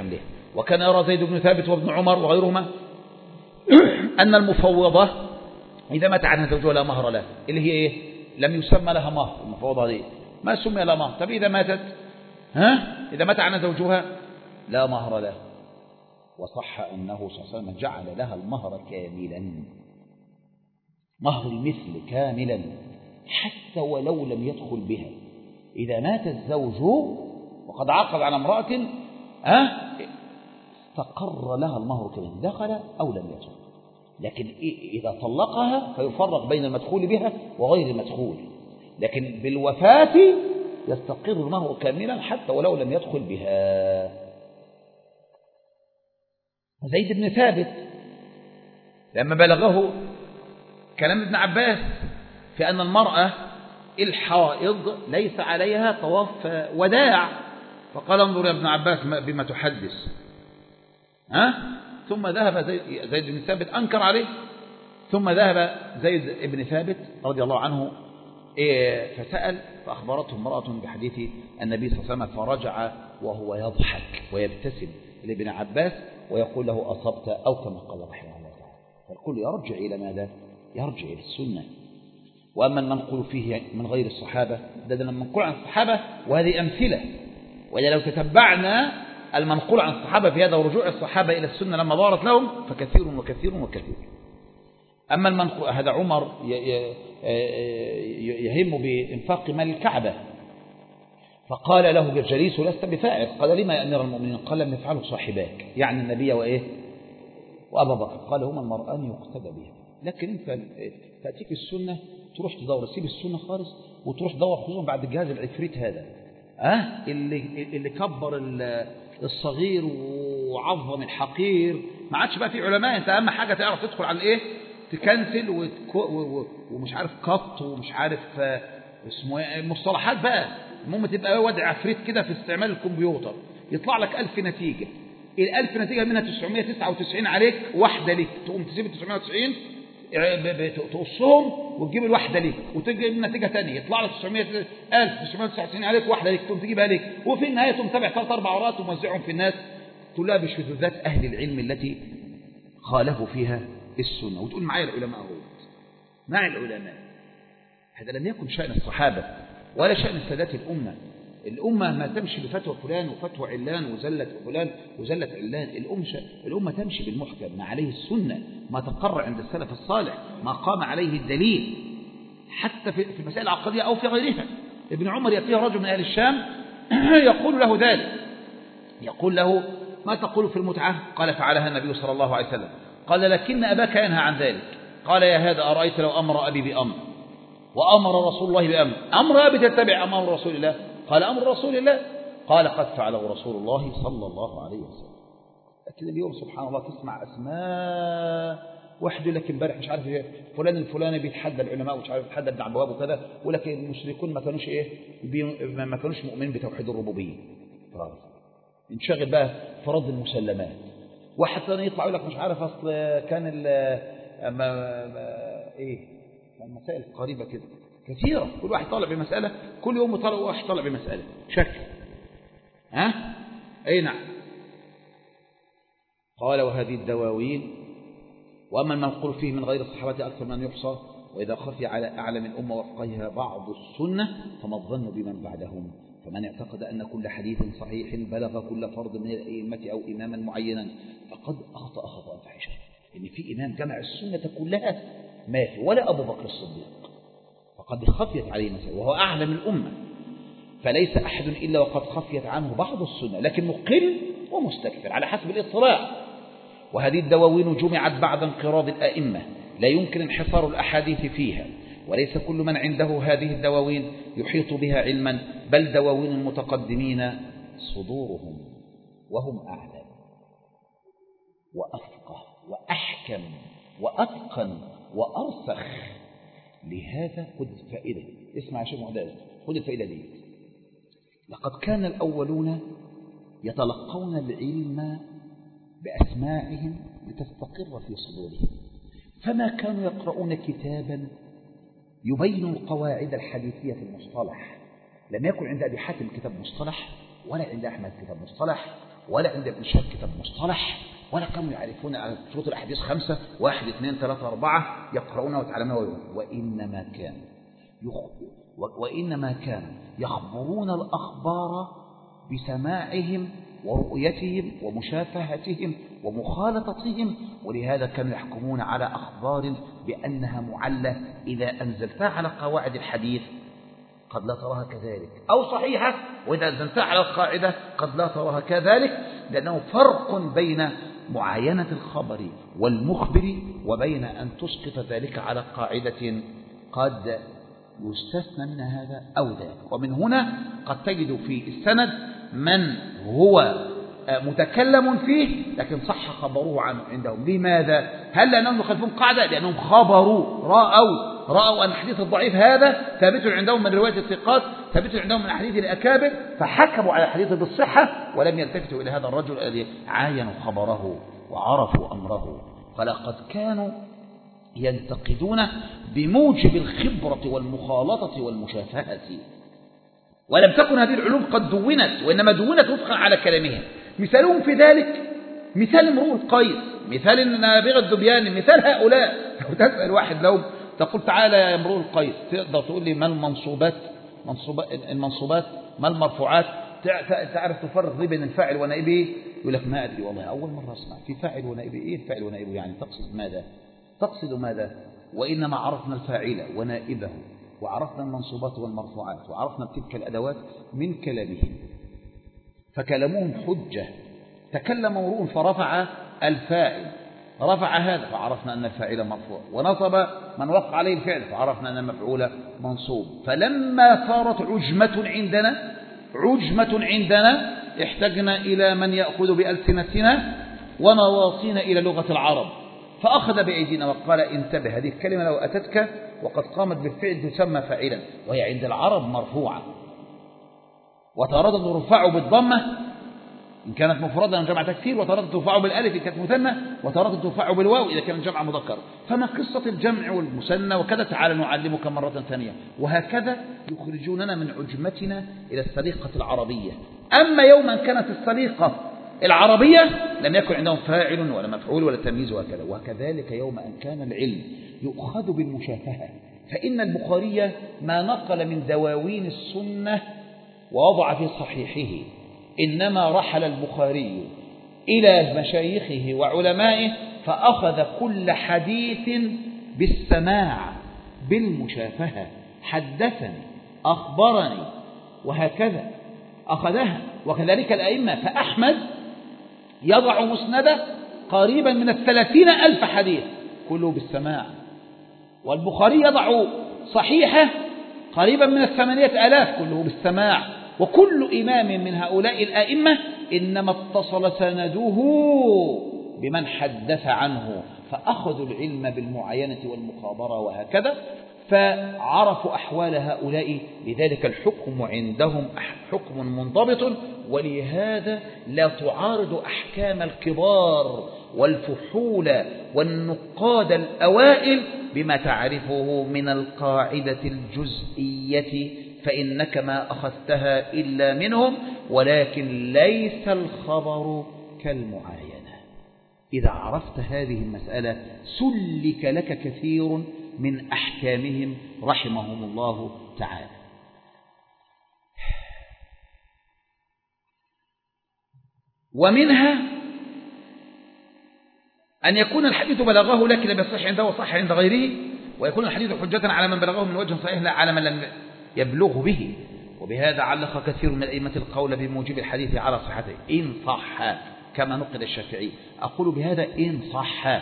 وكان يرى زيد بن ثابت وابن عمر وغيرهما أن المفوضة إذا مات عنها زوجها لا مهر له، اللي هي إيه؟ لم يسمى لها مهر. المفوضة دي ما سمي لها مهر. طب إذا ماتت ها إذا مات عنها زوجها لا مهر له. وصح أنه صلى الله عليه وسلم جعل لها المهر كاملا، مهر المثل كاملا حتى ولو لم يدخل بها. إذا مات الزوج وقد عقد على امرأة ها استقر لها المهر كاملا، دخل أو لم يدخل. لكن إذا طلقها فيفرق بين المدخول بها وغير المدخول، لكن بالوفاة يستقر المهر كاملا حتى ولو لم يدخل بها. زيد بن ثابت لما بلغه كلام ابن عباس في أن المرأة الحائض ليس عليها طواف وداع، فقال انظر يا ابن عباس بما تحدث. ها ثم ذهب زيد بن ثابت أنكر عليه، ثم ذهب زيد بن ثابت رضي الله عنه فسأل، فأخبرته امرأة بحديث النبي صلى الله عليه وسلم، فرجع وهو يضحك ويبتسم لابن عباس ويقول له أصبت، أو كما قال رحمه الله تعالى. فالكل يرجع إلى ماذا؟ يرجع إلى السنة. وأما المنقول فيه من غير الصحابة ده المنقول عن الصحابة، وهذه أمثلة. وإذا لو تتبعنا المنقول عن الصحابة في هذا ورجوع الصحابة إلى السنة لما ظهرت لهم فكثير وكثير وكثير. أما المنقول هذا عمر يهم بإنفاق مال الكعبة، فقال له الجليس لست بفاعل. قال لما يا أمير المؤمنين؟ قال لم يفعله صاحباك، يعني النبي وإيه وأبا بكر. قال هما المرآن يقتدى بها. لكن أنت تأتيك السنة تروح تدور، سيب السنة خالص وتروح تدور، خصوصا بعد الجهاز العفريت هذا أه؟ اللي, اللي كبر الصغير وعظم الحقير. ما عادش بقى في علماء، أنت أهم حاجة تعرف تدخل على إيه، تكنسل وتكو ومش عارف قط ومش عارف اسمه ايه المصطلحات بقى. المهم تبقى وضع عفريت كده في استعمال الكمبيوتر، يطلع لك ألف نتيجة، الألف نتيجة منها تسعمائة وتسعة وتسعين عليك، واحدة ليك، تقوم تسيب تسعمائة وتسعين تقصهم وتجيب الواحدة ليك، وتجيب نتيجة تانية يطلع لك تسعمائة ألف تسعمائة وتسعة وتسعين عليك، واحدة ليك، تقوم تجيبها ليك، وفي النهاية تقوم تابع ثلاث أربع ورات وموزعهم في الناس كلها بشذوذات أهل العلم التي خالفوا فيها السنة. وتقول معايا العلماء هو مع العلماء. هذا لم يكن شأن الصحابة ولا شأن السادات الأمة. الأمة ما تمشي بفتوى فلان وفتوى علان وزلة فلان وزلة علان. الأمة تمشي بالمحكم ما عليه السنة، ما تقر عند السلف الصالح، ما قام عليه الدليل، حتى في المسائل العقدية أو في غيرها. ابن عمر يأتيه رجل من أهل الشام يقول له ذلك، يقول له ما تقول في المتعة؟ قال فعلها النبي صلى الله عليه وسلم. قال لكن أباك ينهى عن ذلك. قال يا هذا أرأيت لو أمر أبي بأمر وأمر رسول الله بأمر، أمر أبي تتبع أمر رسول الله؟ قال أمر رسول الله. قال قد فعله رسول الله صلى الله عليه وسلم. لكن اليوم سبحان الله تسمع أسماء وحده، لكن امبارح مش عارف ايه فلان الفلاني بيتحدى العلماء ومش عارف يتحدى ابن عبواب وكذا، ولكن المشركون ما كانوش ايه ما كانوش مؤمنين بتوحيد الربوبيه. انشغل بقى فرض المسلمات. واحد ثاني يطلع يقول لك مش عارف اصل كان ال ايه مسائل قريبه كده كثيره، كل واحد طالع بمساله، كل يوم طالع واحد طالع بمساله شكل ها اي نعم. قال وهذه الدواوين واما المنقول فيه من غير الصحابه اكثر من يحصى، واذا خفي على اعلم الامه وفقهها بعض السنه فما الظن بمن بعدهم؟ فمن اعتقد أن كل حديث صحيح بلغ كل فرد من الأئمة أو إماما معينا فقد أخطأ خطأ فاحشا. إن في إمام جمع السنة كلها ما في ولا أبو بكر الصديق، فقد خفيت عليه مسألة وهو أعلم الأمة، فليس أحد إلا وقد خفيت عنه بعض السنة، لكن مقل ومستكثر على حسب الاطلاع. وهذه الدواوين جمعت بعد انقراض الأئمة، لا يمكن انحصار الأحاديث فيها، وليس كل من عنده هذه الدواوين يحيط بها علما، بل دواوين المتقدمين صدورهم وهم أعلم وأفقه وأحكم وأتقن وأرسخ. لهذا خذ الفائدة، اسمع يا شيخ معتز، خذ الفائدة دي. لقد كان الأولون يتلقون العلم بأسماعهم لتستقر في صدورهم، فما كانوا يقرؤون كتابا يبين القواعد الحديثية في المصطلح. لم يكن عند أبي حاتم كتاب مصطلح، ولا عند أحمد كتاب مصطلح، ولا عند ابن شهاب كتاب مصطلح، ولا كانوا يعرفون على شروط الأحاديث خمسة، واحد اثنين ثلاثة أربعة يقرؤون ويتعلمون، وإنما كان وإنما كان يخبرون الأخبار بسماعهم ورؤيتهم ومشافهتهم ومخالطتهم، ولهذا كانوا يحكمون على أخبار بأنها معلة إذا أنزلتها على قواعد الحديث قد لا تراها كذلك، أو صحيحة وإذا أنزلتها على القاعدة قد لا تراها كذلك، لأنه فرق بين معاينة الخبر والمخبر وبين أن تسقط ذلك على قاعدة قد يستثنى من هذا أو ذاك. ومن هنا قد تجد في السند من هو متكلم فيه لكن صح خبروه عنه عندهم. لماذا؟ هل لأنهم يخالفون قاعدة؟ لأنهم خبروا رأوا رأوا أن الحديث الضعيف هذا ثابت عندهم من رواية الثقات، ثابت عندهم من أحاديث الأكابر، فحكموا على الحديث بالصحة ولم يلتفتوا إلى هذا الرجل الذي عاينوا خبره وعرفوا أمره. فلقد كانوا ينتقدون بموجب الخبرة والمخالطة والمشافهة، ولم تكن هذه العلوم قد دونت، وإنما دونت وفقا على كلامهم. مثالهم في ذلك مثال امرؤ القيس، مثال النابغة الذبيان، مثال هؤلاء. لو تسأل واحد لو تقول تعالى يا امرؤ القيس تقدر تقول لي ما المنصوبات المنصوبات ما المرفوعات، تعرف تفرق بين الفاعل ونائبه؟ يقول لك ما أدري والله أول مرة أسمع في فاعل ونائبه. إيه الفاعل ونائبه يعني؟ تقصد ماذا؟ تقصد ماذا؟ وإنما عرفنا الفاعل ونائبه وعرفنا المنصوبات والمرفوعات وعرفنا تلك الأدوات من كلامهم، فكلامهم حجة. تكلم امرؤ فرفع الفاعل، رفع هذا فعرفنا أن الفاعل مرفوع، ونصب من وقع عليه الفعل فعرفنا أن المفعول منصوب. فلما صارت عجمة عندنا عجمة عندنا احتجنا إلى من يأخذ بألسنتنا ونواصينا إلى لغة العرب، فأخذ بأيدينا وقال انتبه، هذه الكلمة لو أتتك وقد قامت بالفعل تسمى فاعلا، وهي عند العرب مرفوعة، وتارة ترفع بالضمة إن كانت مفردة جمع تكسير، وتارة ترفع بالألف إن كانت مثنى، وتارة ترفع بالواو إذا كان جمع مذكر. فما قصة الجمع والمثنى وكذا؟ تعال نعلمك مرة ثانية. وهكذا يخرجوننا من عجمتنا إلى السليقة العربية. أما يوما كانت السليقة العربية لم يكن عندهم فاعل ولا مفعول ولا تمييز وهكذا. وكذلك يوم أن كان العلم يؤخذ بالمشافهة، فإن البخاري ما نقل من دواوين السنة ووضع في صحيحه، إنما رحل البخاري إلى مشايخه وعلمائه فأخذ كل حديث بالسماع بالمشافهة، حدثني أخبرني وهكذا أخذها. وكذلك الأئمة، فأحمد يضع مسنده قريبا من الثلاثين ألف حديث كله بالسماع، والبخاري يضع صحيحة قريبا من الثمانية ألاف كله بالسماع. وكل إمام من هؤلاء الأئمة إنما اتصل سنده بمن حدث عنه، فأخذوا العلم بالمعاينة والمخابرة وهكذا، فعرفوا أحوال هؤلاء. لذلك الحكم عندهم حكم منضبط، ولهذا لا تعارض أحكام الكبار والفحول والنقاد الأوائل بما تعرفه من القاعدة الجزئية، فإنك ما أخذتها إلا منهم، ولكن ليس الخبر كالمعاينة. إذا عرفت هذه المسألة سلك لك كثير من أحكامهم رحمهم الله تعالى. ومنها أن يكون الحديث بلغه لكن لم يصح عنده وصح عند غيره، ويكون الحديث حجة على من بلغه من وجه صحيح لا على من لم يبلغ به. وبهذا علق كثير من أئمة القول بموجب الحديث على صحته إن صح، كما نقل الشافعي. أقول بهذا إن صح،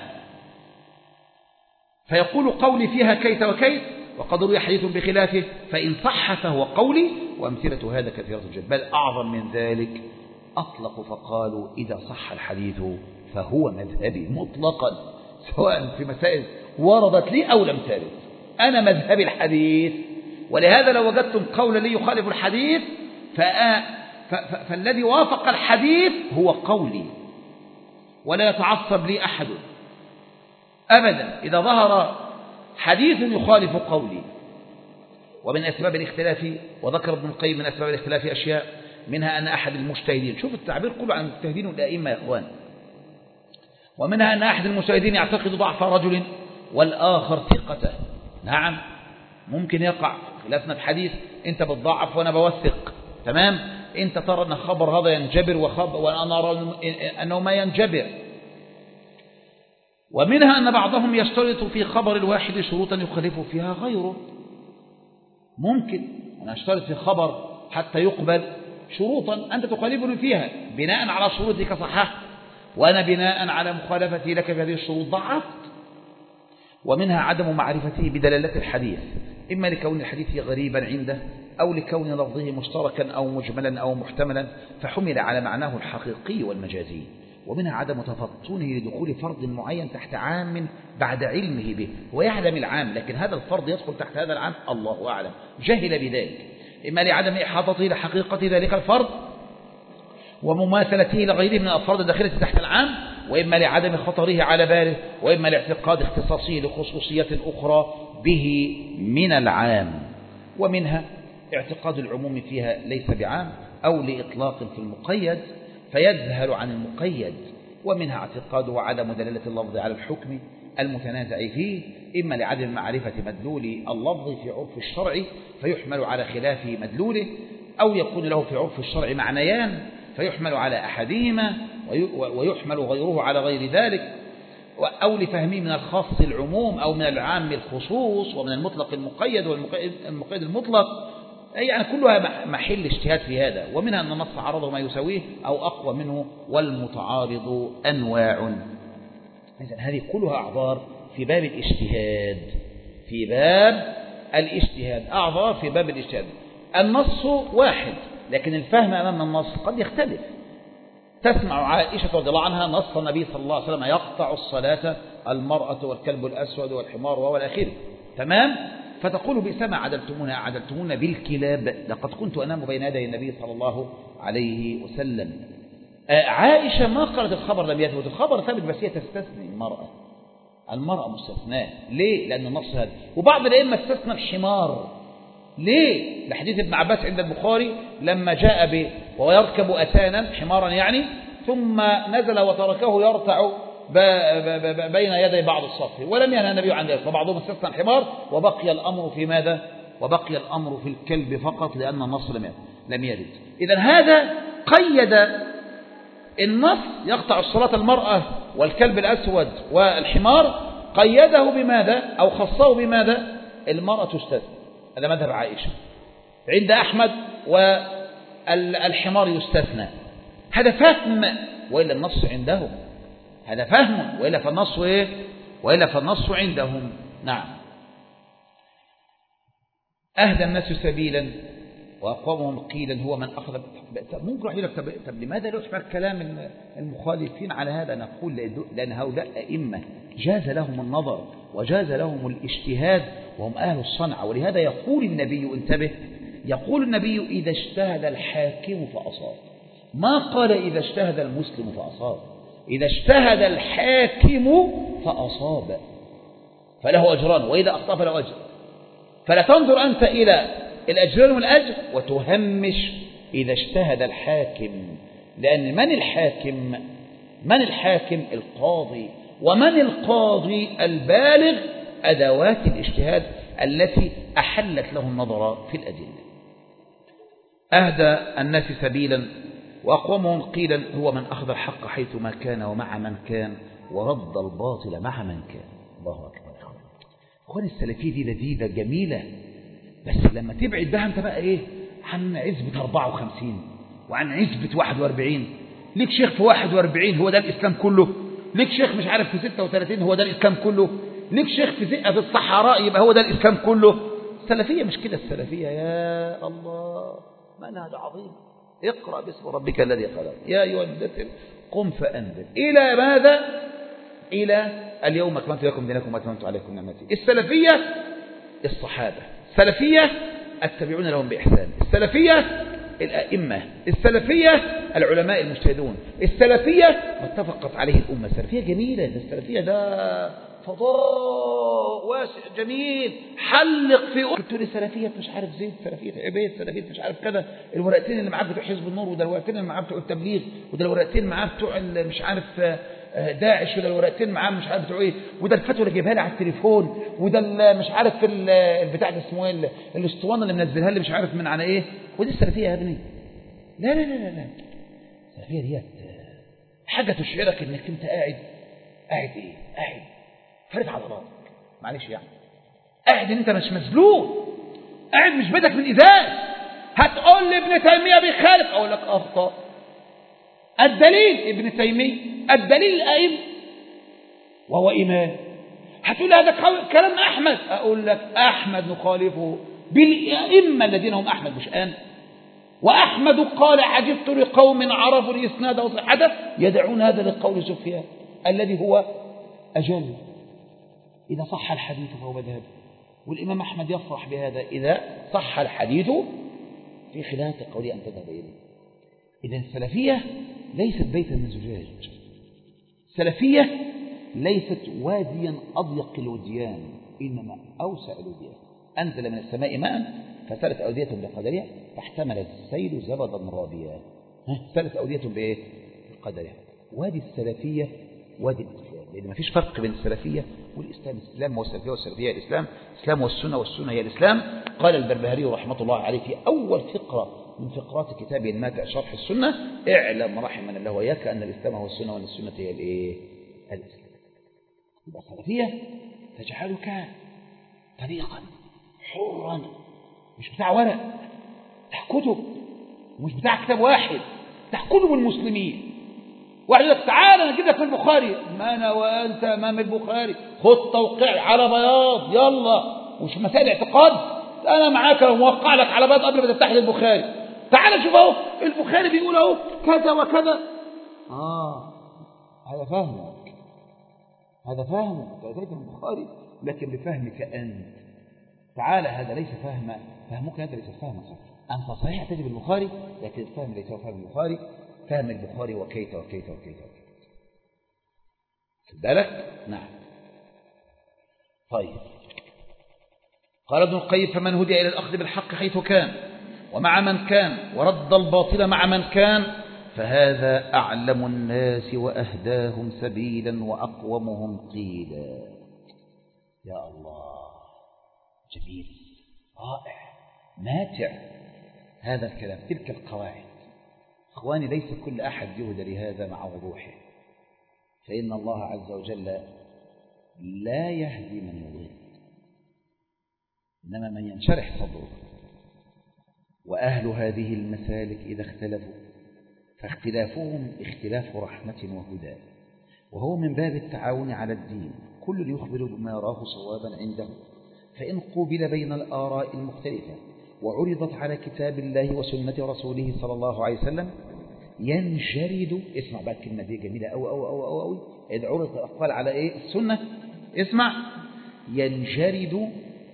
فيقول قولي فيها كيت وكيت، وقد روي حديث بخلافه، فإن صح فهو قولي. وأمثلة هذا كثيرة جدا، بل أعظم من ذلك، أطلقوا فقالوا إذا صح الحديث فهو مذهبي مطلقا، سواء في مسائل وردت لي أو لم ترد، أنا مذهبي الحديث. ولهذا لو وجدتم قولا لي يخالف الحديث فالذي وافق الحديث هو قولي، ولا يتعصب لي أحد أبدا إذا ظهر حديث يخالف قولي. ومن أسباب الاختلاف، وذكر ابن القيم من أسباب الاختلاف أشياء، منها أن أحد المجتهدين، شوف التعبير كله عن المجتهدين والأئمة يا إخوان، ومنها أن أحد المجتهدين يعتقد ضعف رجل والآخر ثقته. نعم ممكن يقع خلافنا في حديث أنت بتضعف وأنا بوثق، تمام، أنت ترى أن خبر هذا ينجبر وخبر وأنا أرى أنه ما ينجبر. ومنها أن بعضهم يشترط في خبر الواحد شروطا يخالف فيها غيره. ممكن أنا أشترط في خبر حتى يقبل شروطا أنت تخالفني فيها، بناء على شروطك صححت وأنا بناء على مخالفتي لك في هذه الشروط ضعفت. ومنها عدم معرفته بدلالة الحديث، إما لكون الحديث غريبا عنده أو لكون لفظه مشتركا أو مجملا أو محتملا فحمل على معناه الحقيقي والمجازي. ومنها عدم تفطنه لدخول فرض معين تحت عام بعد علمه به، ويعلم العام لكن هذا الفرض يدخل تحت هذا العام الله أعلم، جهل بذلك، إما لعدم إحاطته لحقيقة ذلك الفرض ومماثلته لغيره من الأفراد الداخلة تحت العام، وإما لعدم خطره على باله، وإما لاعتقاد اختصاصه لخصوصية أخرى به من العام. ومنها اعتقاد العموم فيها ليس بعام أو لإطلاق في المقيد فيذهل عن المقيد. ومنها اعتقاده عدم دلالة اللفظ على الحكم المتنازع فيه، إما لعدم معرفة مدلول اللفظ في عرف الشرع فيحمل على خلاف مدلوله، أو يكون له في عرف الشرع معنيان فيحمل على أحدهما ويحمل غيره على غير ذلك، أو لفهمه من الخاص العموم أو من العام الخصوص ومن المطلق المقيد والمقيد المطلق، يعني كلها محل اجتهاد في هذا. ومنها أن النص عرضه ما يساويه أو أقوى منه والمتعارض أنواع. إذن هذه كلها أعذار في باب الاجتهاد، في باب الاجتهاد أعذار في باب الاجتهاد. النص واحد لكن الفهم أمام النص قد يختلف. تسمع عائشة رضي الله عنها نص النبي صلى الله عليه وسلم يقطع الصلاة المرأة والكلب الأسود والحمار وهو الأخير، تمام، فتقول بئسما عدلتمونا عدلتمونا بالكلاب لقد كنت أنام بين يدي النبي صلى الله عليه وسلم. عائشة ما قالت الخبر لم يثبت، الخبر ثابت بس هي تستثني المرأة، المرأة مستثناة. ليه؟ لأن النص هذا. وبعض الأئمة استثنى الحمار. ليه؟ لحديث ابن عباس عند البخاري لما جاء به وهو يركب أتانا حمارا يعني، ثم نزل وتركه يرتع بين يدي بعض الصف ولم ينهى النبي عن ذلك، فبعضهم استثنى الحمار وبقي الأمر في ماذا؟ وبقي الأمر في الكلب فقط لأن النص لم يرد. إذن هذا قيد النص يقطع الصلاة المرأة والكلب الأسود والحمار، قيده بماذا أو خصه بماذا؟ المرأة تستثنى. هذا مذهب عائشة عند أحمد، والحمار يستثنى. هذا فهم وإلا النص عندهم، هذا فهم وإلا فالنص إيه؟ وإلا فالنص عندهم. نعم. أهدى الناس سبيلا وأقومهم قيلا هو من أخذ. ممكن يقول لك طب, طب لماذا لا يحمل كلام المخالفين على هذا؟ نقول لأن هؤلاء أئمة جاز لهم النظر وجاز لهم الاجتهاد وهم أهل الصنعة. ولهذا يقول النبي، انتبه، يقول النبي إذا اجتهد الحاكم فأصاب، ما قال إذا اجتهد المسلم فأصاب، إذا اجتهد الحاكم فأصاب فله أجران وإذا أخطأ فله أجر. فلا تنظر أنت إلى الأجران والأجر وتهمش إذا اجتهد الحاكم، لأن من الحاكم؟ من الحاكم؟ القاضي. ومن القاضي؟ البالغ أدوات الاجتهاد التي أحلت له النظر في الأدلة. أهدى الناس سبيلا وأقومهم قيلا هو من أخذ الحق حيث ما كان ومع من كان ورد الباطل مع من كان. الله أكبر. أخوان السلفية دي لذيذة جميلة، بس لما تبعد بها أنت بقى إيه عن عزبة أربعة وخمسين وعن عزبة واحد وأربعين، ليك شيخ في واحد وأربعين هو ده الإسلام كله، ليك شيخ مش عارف في ستة وثلاثين هو ده الإسلام كله، ليك شيخ في زئة في الصحراء يبقى هو ده الإسلام كله. السلفية مش كده، السلفية يا الله منهج عظيم. اقرأ باسم ربك الذي خلق يا أيها المدثر قم فأنذر. إلى ماذا؟ إلى اليوم أكملت لكم دينكم وأتممت عليكم نعمتي. السلفية الصحابة، السلفية التابعون لهم بإحسان، السلفية الأئمة، السلفية العلماء المجتهدون، السلفية ما اتفقت عليه الأمة. السلفية جميلة، السلفية ده فضاء واسع جميل حلق في قلت لي سلفية مش عارف زيد، سلفية عبيد، سلفية مش عارف كذا، الورقتين اللي معاه بتوع حزب النور، وده الورقتين اللي معاه بتوع التبليغ، وده الورقتين معاه بتوع مش عارف داعش، وده الورقتين معاه مش عارف بتوع ايه، وده الفتوى اللي جايبها لي على التليفون، وده مش عارف البتاع ده اسمه ايه، الاسطوانه اللي منزلها لي مش عارف من على ايه، ودي السلفية يا ابني. لا لا لا لا لا السلفية ديت حاجة تشعرك انك انت قاعد قاعد ايه قاعد فرد عضلاتك، معلش يعني قاعد انت مش مذلول، قاعد مش بدك من ازاز. هتقول لي ابن تيمية بيخالف، اقول لك اخطأ. الدليل ابن تيمية، الدليل الائمة وهو امام. هتقول لي هذا كلام احمد، اقول لك احمد نخالفه بالائمة الذين هم احمد مش انا. وأحمد قال عجبت لقوم عرفوا الإسناد وصحته يدعون هذا للقول سفيان الذي هو أجل. إذا صح الحديث فهو مذهب، والإمام أحمد يفرح بهذا إذا صح الحديث في خلاف قولي أن تذهب إليه. إذن السلفية ليست بيتا من زجاج، السلفية ليست واديا أضيق الوديان، إنما أوسع الوديان. أنزل من السماء ماء فسالت أودية بقدرها فاحتمل السيل زبدا رابيا. سالت أودية بإيه؟ بقدرها. وادي السلفية وادي الإسلام، لأن ما فيش فرق بين السلفية والإسلام. الإسلام والسلفية والسلفية الإسلام، الإسلام والسنة والسنة هي الإسلام. قال البربهاري رحمة الله عليه في أول فقرة من فقرات كتابه الماتع شرح السنة: اعلم رحمنا الله وإياك أن الإسلام هو السنة وأن السنة هي الإيه؟ الإسلام. يبقى السلفية تجعلك طريقا حرا، مش بتاع ورق، بتاع كتب، ومش بتاع كتاب واحد، بتاع كتب المسلمين. واحد يقول لك تعالى انا اجيب لك من البخاري، ما انا وانت امام البخاري، خد توقيع على بياض يلا، ومش مسائل اعتقاد، انا معاك موقع لك على بياض قبل ما تفتح لي البخاري. تعالى شوف اهو البخاري بيقول اهو كذا وكذا. اه هذا فهمك، هذا فهمك انت من البخاري لكن بفهمك انت. تعالى هذا ليس فهم فهمك، هذا ليس فهم صح. أنت صحيح تجد البخاري لكن الفهم ليس فهم البخاري، فهم البخاري وكيت وكيت وكيت وكيت. خد بالك؟ نعم. طيب قال ابن القيم: فمن هدي إلى الأخذ بالحق حيث كان ومع من كان ورد الباطل مع من كان فهذا أعلم الناس وأهداهم سبيلا وأقومهم قيلا. يا الله، جميل، رائع، ماتع هذا الكلام، تلك القواعد. أخواني ليس كل أحد يهدى لهذا مع وضوحه، فإن الله عز وجل لا يهدي من يضل، إنما من ينشرح صدره. وأهل هذه المسالك إذا اختلفوا فاختلافهم اختلاف رحمة وهدى، وهو من باب التعاون على الدين، كل يخبر بما يراه صوابا عنده. فإن قوبل بين الآراء المختلفة وعرضت على كتاب الله وسنة رسوله صلى الله عليه وسلم ينجرد، اسمع بقى الكلمة دي جميلة أو أو أو أو أو إذا عرضت الأقوال على إيه؟ السنة. اسمع: ينجرد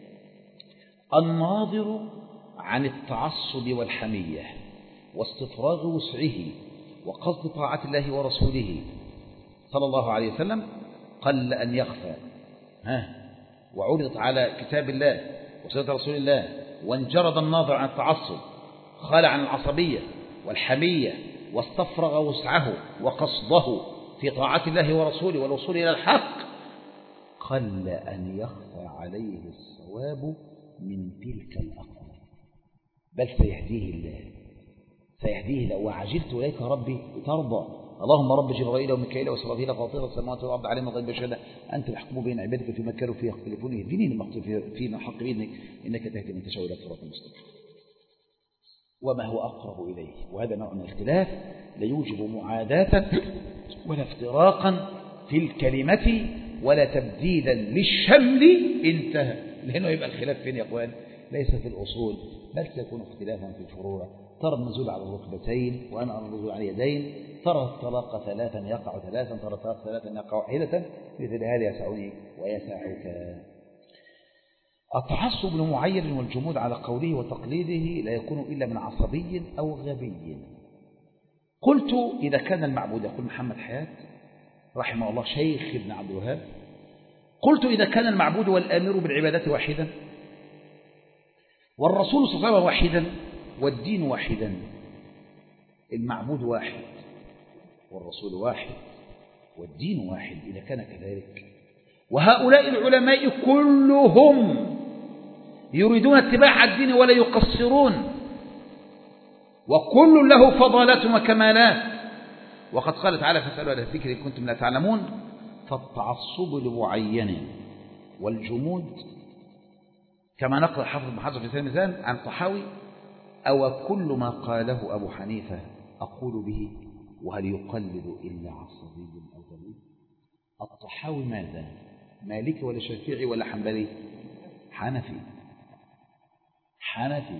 الناظر عن التعصب والحمية واستفراغ وسعه وقصد طاعة الله ورسوله صلى الله عليه وسلم قل أن يخفى. ها وعرضت على كتاب الله وسنة رسول الله وانجرد الناظر عن التعصب، خلع عن العصبية والحمية واستفرغ وسعه وقصده في طاعة الله ورسوله والوصول إلى الحق، قل أن يخفى عليه الصواب من تلك الأقوال، بل سيهديه الله، سيهديه الله. وعجلت إليك ربي ترضى. اللهم رب جبرائيل وميكائيل وإسرافيل فاطر السماوات والأرض عالم الغيب والشهادة أنت تحكم بين عبادك فيما كانوا فيه يختلفون اهدني لما اختلف فيه حق بإذنك إنك تهدي من تشاء إلى صراط مستقيم. وما هو أقرب إليه، وهذا نوع من الاختلاف لا يوجب معاداة ولا افتراقا في الكلمة ولا تبديلا للشمل انتهى. لأنه يبقى الخلاف فين يا أخوان؟ ليس في الأصول بل سيكون اختلافا في الفروع. ترى النزول على الركبتين وأنا أرى النزول على اليدين، ترى الطلاق ثلاثا يقع ثلاثا، ترى الطلاق ثلاثا يقع واحدة، مثل هذا يسعني ويسعك. التعصب لمعين والجمود على قوله وتقليده لا يكون إلا من عصبي أو غبي. قلت إذا كان المعبود، يقول محمد حياة رحمه الله شيخ ابن عبد الوهاب، قلت إذا كان المعبود والآمر بالعبادة واحدا والرسول صلى الله عليه وسلم واحدا والدين واحدا، المعبود واحد والرسول واحد والدين واحد، إذا كان كذلك وهؤلاء العلماء كلهم يريدون اتباع الدين ولا يقصرون، وكل له فضالات وكمالات، وقد قال تعالى فاسألوا أهل الذكر إن كنتم لا تعلمون، فالتعصب لمعين والجمود كما نقل حافظ بن حجر في سلم الميزان عن الطحاوي: أو كل ما قاله أبو حنيفة أقول به وهل يقلد إلا عصبي أو غريب. الطحاوي ماذا؟ مالكي ولا شافعي ولا حنبلي؟ حنفي. حنفي.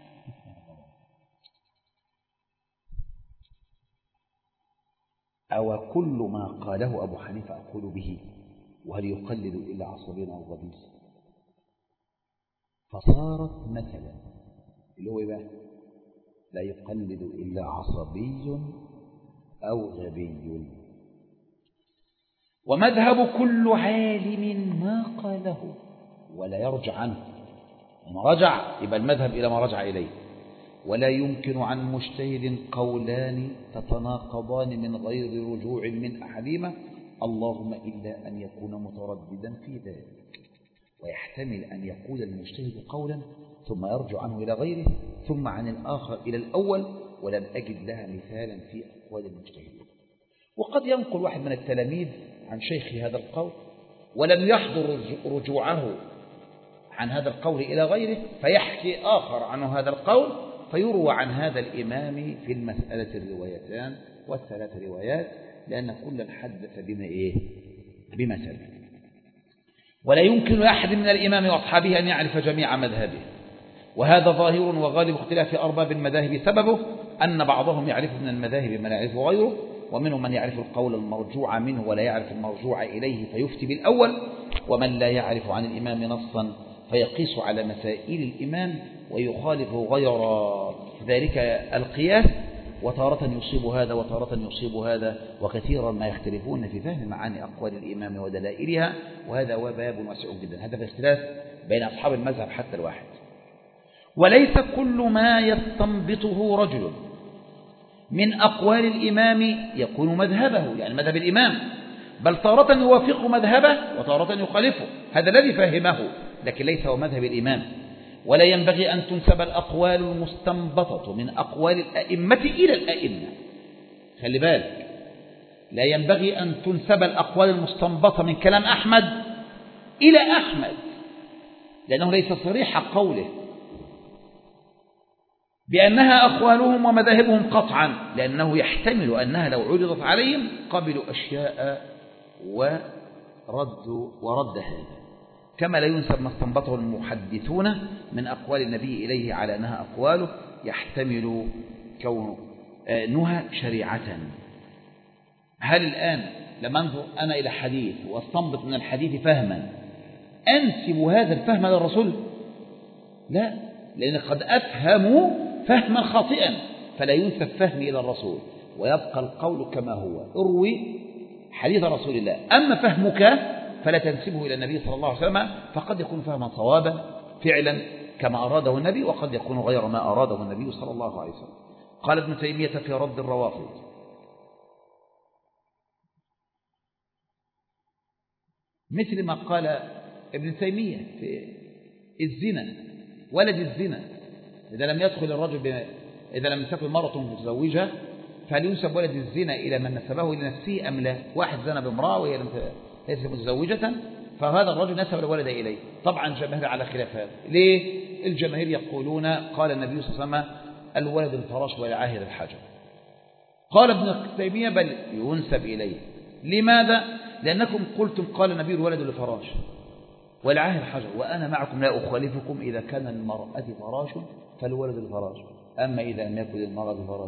أو كل ما قاله أبو حنيفة أقول به وهل يقلد إلا عصبي أو غبي. فصارت مثلا اللي هو بقى لا يقلد إلا عصبي أو غبي. ومذهب كل عالم ما قاله ولا يرجع عنه، وما رجع يبقى المذهب إلى ما رجع إليه، ولا يمكن عن مجتهد قولان تتناقضان من غير رجوع من أحدهما اللهم إلا أن يكون مترددا في ذلك، ويحتمل أن يقول المجتهد قولا ثم يرجع عنه إلى غيره ثم عن الآخر إلى الأول، ولم أجد لها مثالا في أقوال المجتهدين. وقد ينقل واحد من التلاميذ عن شيخ هذا القول ولم يحضر رجوعه عن هذا القول إلى غيره، فيحكي آخر عنه هذا القول، فيروى عن هذا الإمام في المسألة الروايتان والثلاث روايات، لأن كلا حدث بما إيه؟ بما سمع. ولا يمكن لأحد من الإمام وأصحابه أن يعرف جميع مذهبه، وهذا ظاهر وغالب اختلاف أرباب المذاهب، سببه أن بعضهم يعرف من المذاهب ما لا يعرفه غيره، ومنهم من يعرف القول المرجوع منه ولا يعرف المرجوع إليه فيفتي بالأول، ومن لا يعرف عن الإمام نصا فيقيس على مسائل الإمام ويخالفه غير ذلك القياس، وتارة يصيب هذا وتارة يصيب هذا، وكثيرا ما يختلفون في فهم معاني أقوال الإمام ودلائلها، وهذا هو باب واسع جدا. هذا في اختلاف بين أصحاب المذهب حتى الواحد. وليس كل ما يستنبطه رجل من أقوال الإمام يكون مذهبه، يعني مذهب الإمام، بل تارة يوافق مذهبه وتارة يخالفه، هذا الذي فهمه، لكن ليس هو مذهب الإمام. ولا ينبغي أن تنسب الأقوال المستنبطة من أقوال الأئمة إلى الأئمة. خلي بالك، لا ينبغي أن تنسب الأقوال المستنبطة من كلام أحمد إلى أحمد، لأنه ليس صريح قوله بأنها أقوالهم ومذاهبهم قطعا، لأنه يحتمل أنها لو عرضت عليهم قبلوا أشياء ورد ورد هذا، كما لا ينسب ما استنبطه المحدثون من أقوال النبي إليه على أنها أقواله يحتمل كونها شريعة. هل الآن لما أنظر أنا إلى حديث واستنبط من الحديث فهما أنسب هذا الفهم للرسول؟ لا، لأن قد أفهم فهما خاطئا فلا ينسب فهمي إلى الرسول، ويبقى القول كما هو، اروي حديث رسول الله. أما فهمك فلا تنسبه إلى النبي صلى الله عليه وسلم، فقد يكون فهما صوابا فعلا كما أراده النبي، وقد يكون غير ما أراده النبي صلى الله عليه وسلم. قال ابن تيمية في رد الروافض: مثل ما قال ابن تيمية في الزنا، ولد الزنا إذا لم يدخل الرجل ب... إذا لم تكن مرة متزوجة فهل ينسب ولد الزنا إلى من نسبه إلى نفسه أم لا؟ واحد زنا بامرأة وهي ليست متزوجة فهذا الرجل نسب الولد إليه. طبعا الجماهير على خلاف هذا. ليه؟ الجماهير يقولون قال النبي صلى الله عليه وسلم الولد الفراش والعاهر الحجر. قال ابن تيمية بل ينسب إليه. لماذا؟ لأنكم قلتم قال النبي الولد الفراش والعاهر حجر، وأنا معكم لا أخالفكم، إذا كان المرأة فراش فالولد الفراش، أما إذا لم يكن المرأة فراش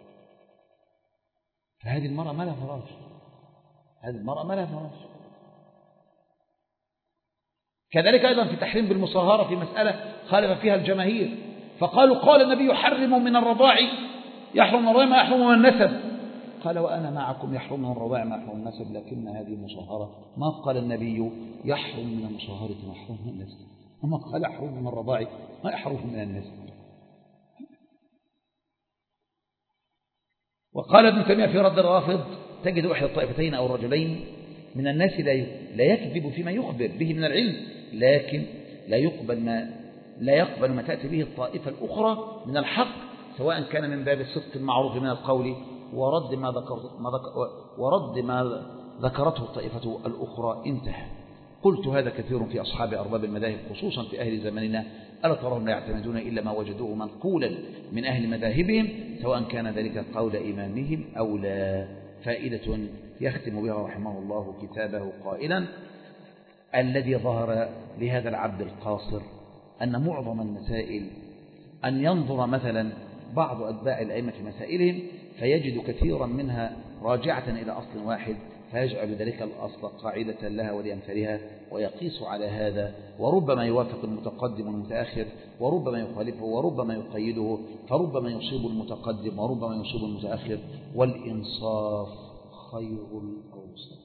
فهذه المرأة ما لها فراش، هذه المرأة ما لها فراش. كذلك أيضا في تحريم بالمصاهرة في مسألة خالف فيها الجماهير، فقالوا قال النبي يحرم من الرضاع يحرم من الرضاع ما يحرم من النسب، قال وأنا معكم يحرم من الرضاع ما يحرم من النسب، لكن هذه مصاهرة. ما قال النبي يحرم من المصاهرة ما يحرم من النسب، أما قال يحرم من الرضاع ما يحرم من النسب. وقال ابن تيمية في رد الرافض: تجد إحدى الطائفتين أو الرجلين من الناس لا يكذب فيما يخبر به من العلم، لكن لا يقبل ما لا يقبل ما تأتي به الطائفة الأخرى من الحق، سواء كان من باب الصدق المعروف من القول ورد ما ذكر ما ذكر ورد ما ذكرته الطائفة الأخرى. انتهى. قلت هذا كثير في أصحاب أرباب المذاهب خصوصا في أهل زماننا، ألا تراهم لا يعتمدون إلا ما وجدوه منقولا من أهل مذاهبهم، سواء كان ذلك قول إمامهم أو لا. فائدة يختم بها رحمه الله كتابه قائلا: الذي ظهر لهذا العبد القاصر أن معظم المسائل أن ينظر مثلا بعض أتباع الأئمة في مسائلهم فيجد كثيرا منها راجعة إلى أصل واحد، فيجعل ذلك الأصل قاعدة لها ولأمثالها ويقيس على هذا، وربما يوافق المتقدم والمتأخر، وربما يخالفه، وربما يقيده، فربما يصيب المتقدم وربما يصيب المتأخر. والإنصاف خير الأوصاف.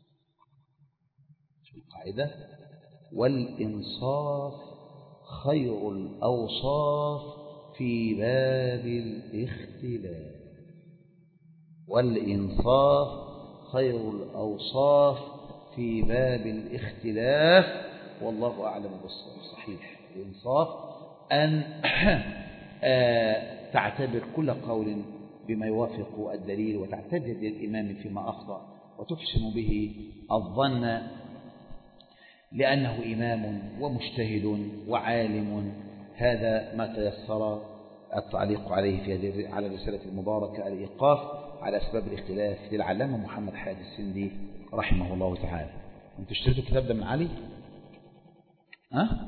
شو القاعدة؟ والإنصاف خير الأوصاف في باب الاختلاف. والإنصاف خير الأوصاف في باب الاختلاف، والله أعلم بالصحيح. الإنصاف أن تعتبر كل قول بما يوافق الدليل، وتعتذر للإمام فيما أخطأ، وتحسن به الظن لأنه إمام ومجتهد وعالم. هذا ما تيسر التعليق عليه في هذه على الرسالة المباركة الإيقاف على أسباب الاختلاف للعلامة محمد حاد السندي رحمه الله تعالى. أنتوا اشتريتوا الكتاب ده من علي؟ ها؟ أه؟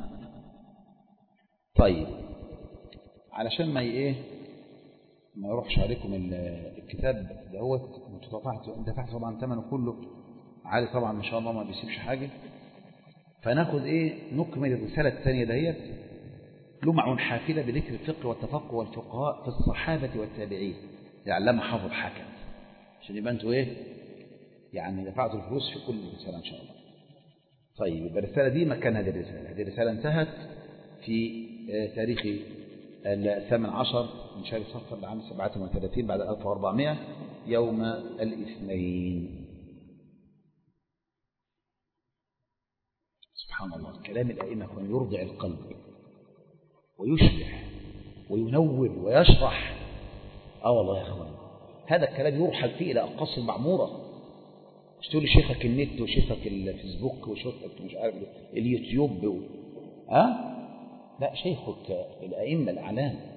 طيب، علشان ما ايه ما يروحش عليكم الكتاب دوت، انتوا دفعتوا دفعتوا طبعا ثمنه كله، علي طبعا ما شاء الله ما بيسيبش حاجة. فناخذ ايه نكمل الرسالة الثانية ديت، لمع حافلة بذكر الفقه والتفقه والفقهاء في الصحابة والتابعين لعلامة حافظ حكم، عشان يبقى انتوا ايه يعني دفعتوا الفلوس في كل رسالة ان شاء الله. طيب، يبقى الرسالة دي مكان هذه الرسالة. هذه الرسالة انتهت في تاريخ الثامن عشر من شهر صفر لعام سبعة وثلاثين بعد ألف وأربعمائة يوم الاثنين. سبحان الله، كلام الأئمة كان يرضع القلب ويشبع وينور ويشرح. اه والله يا اخوان، هذا الكلام يرحل فيه إلى أقصى المعمورة. مش تقول شيخك النت وشيخك الفيسبوك وشيخك مش عارف اليوتيوب و... ها؟ لا، شيخك الأئمة الأعلام.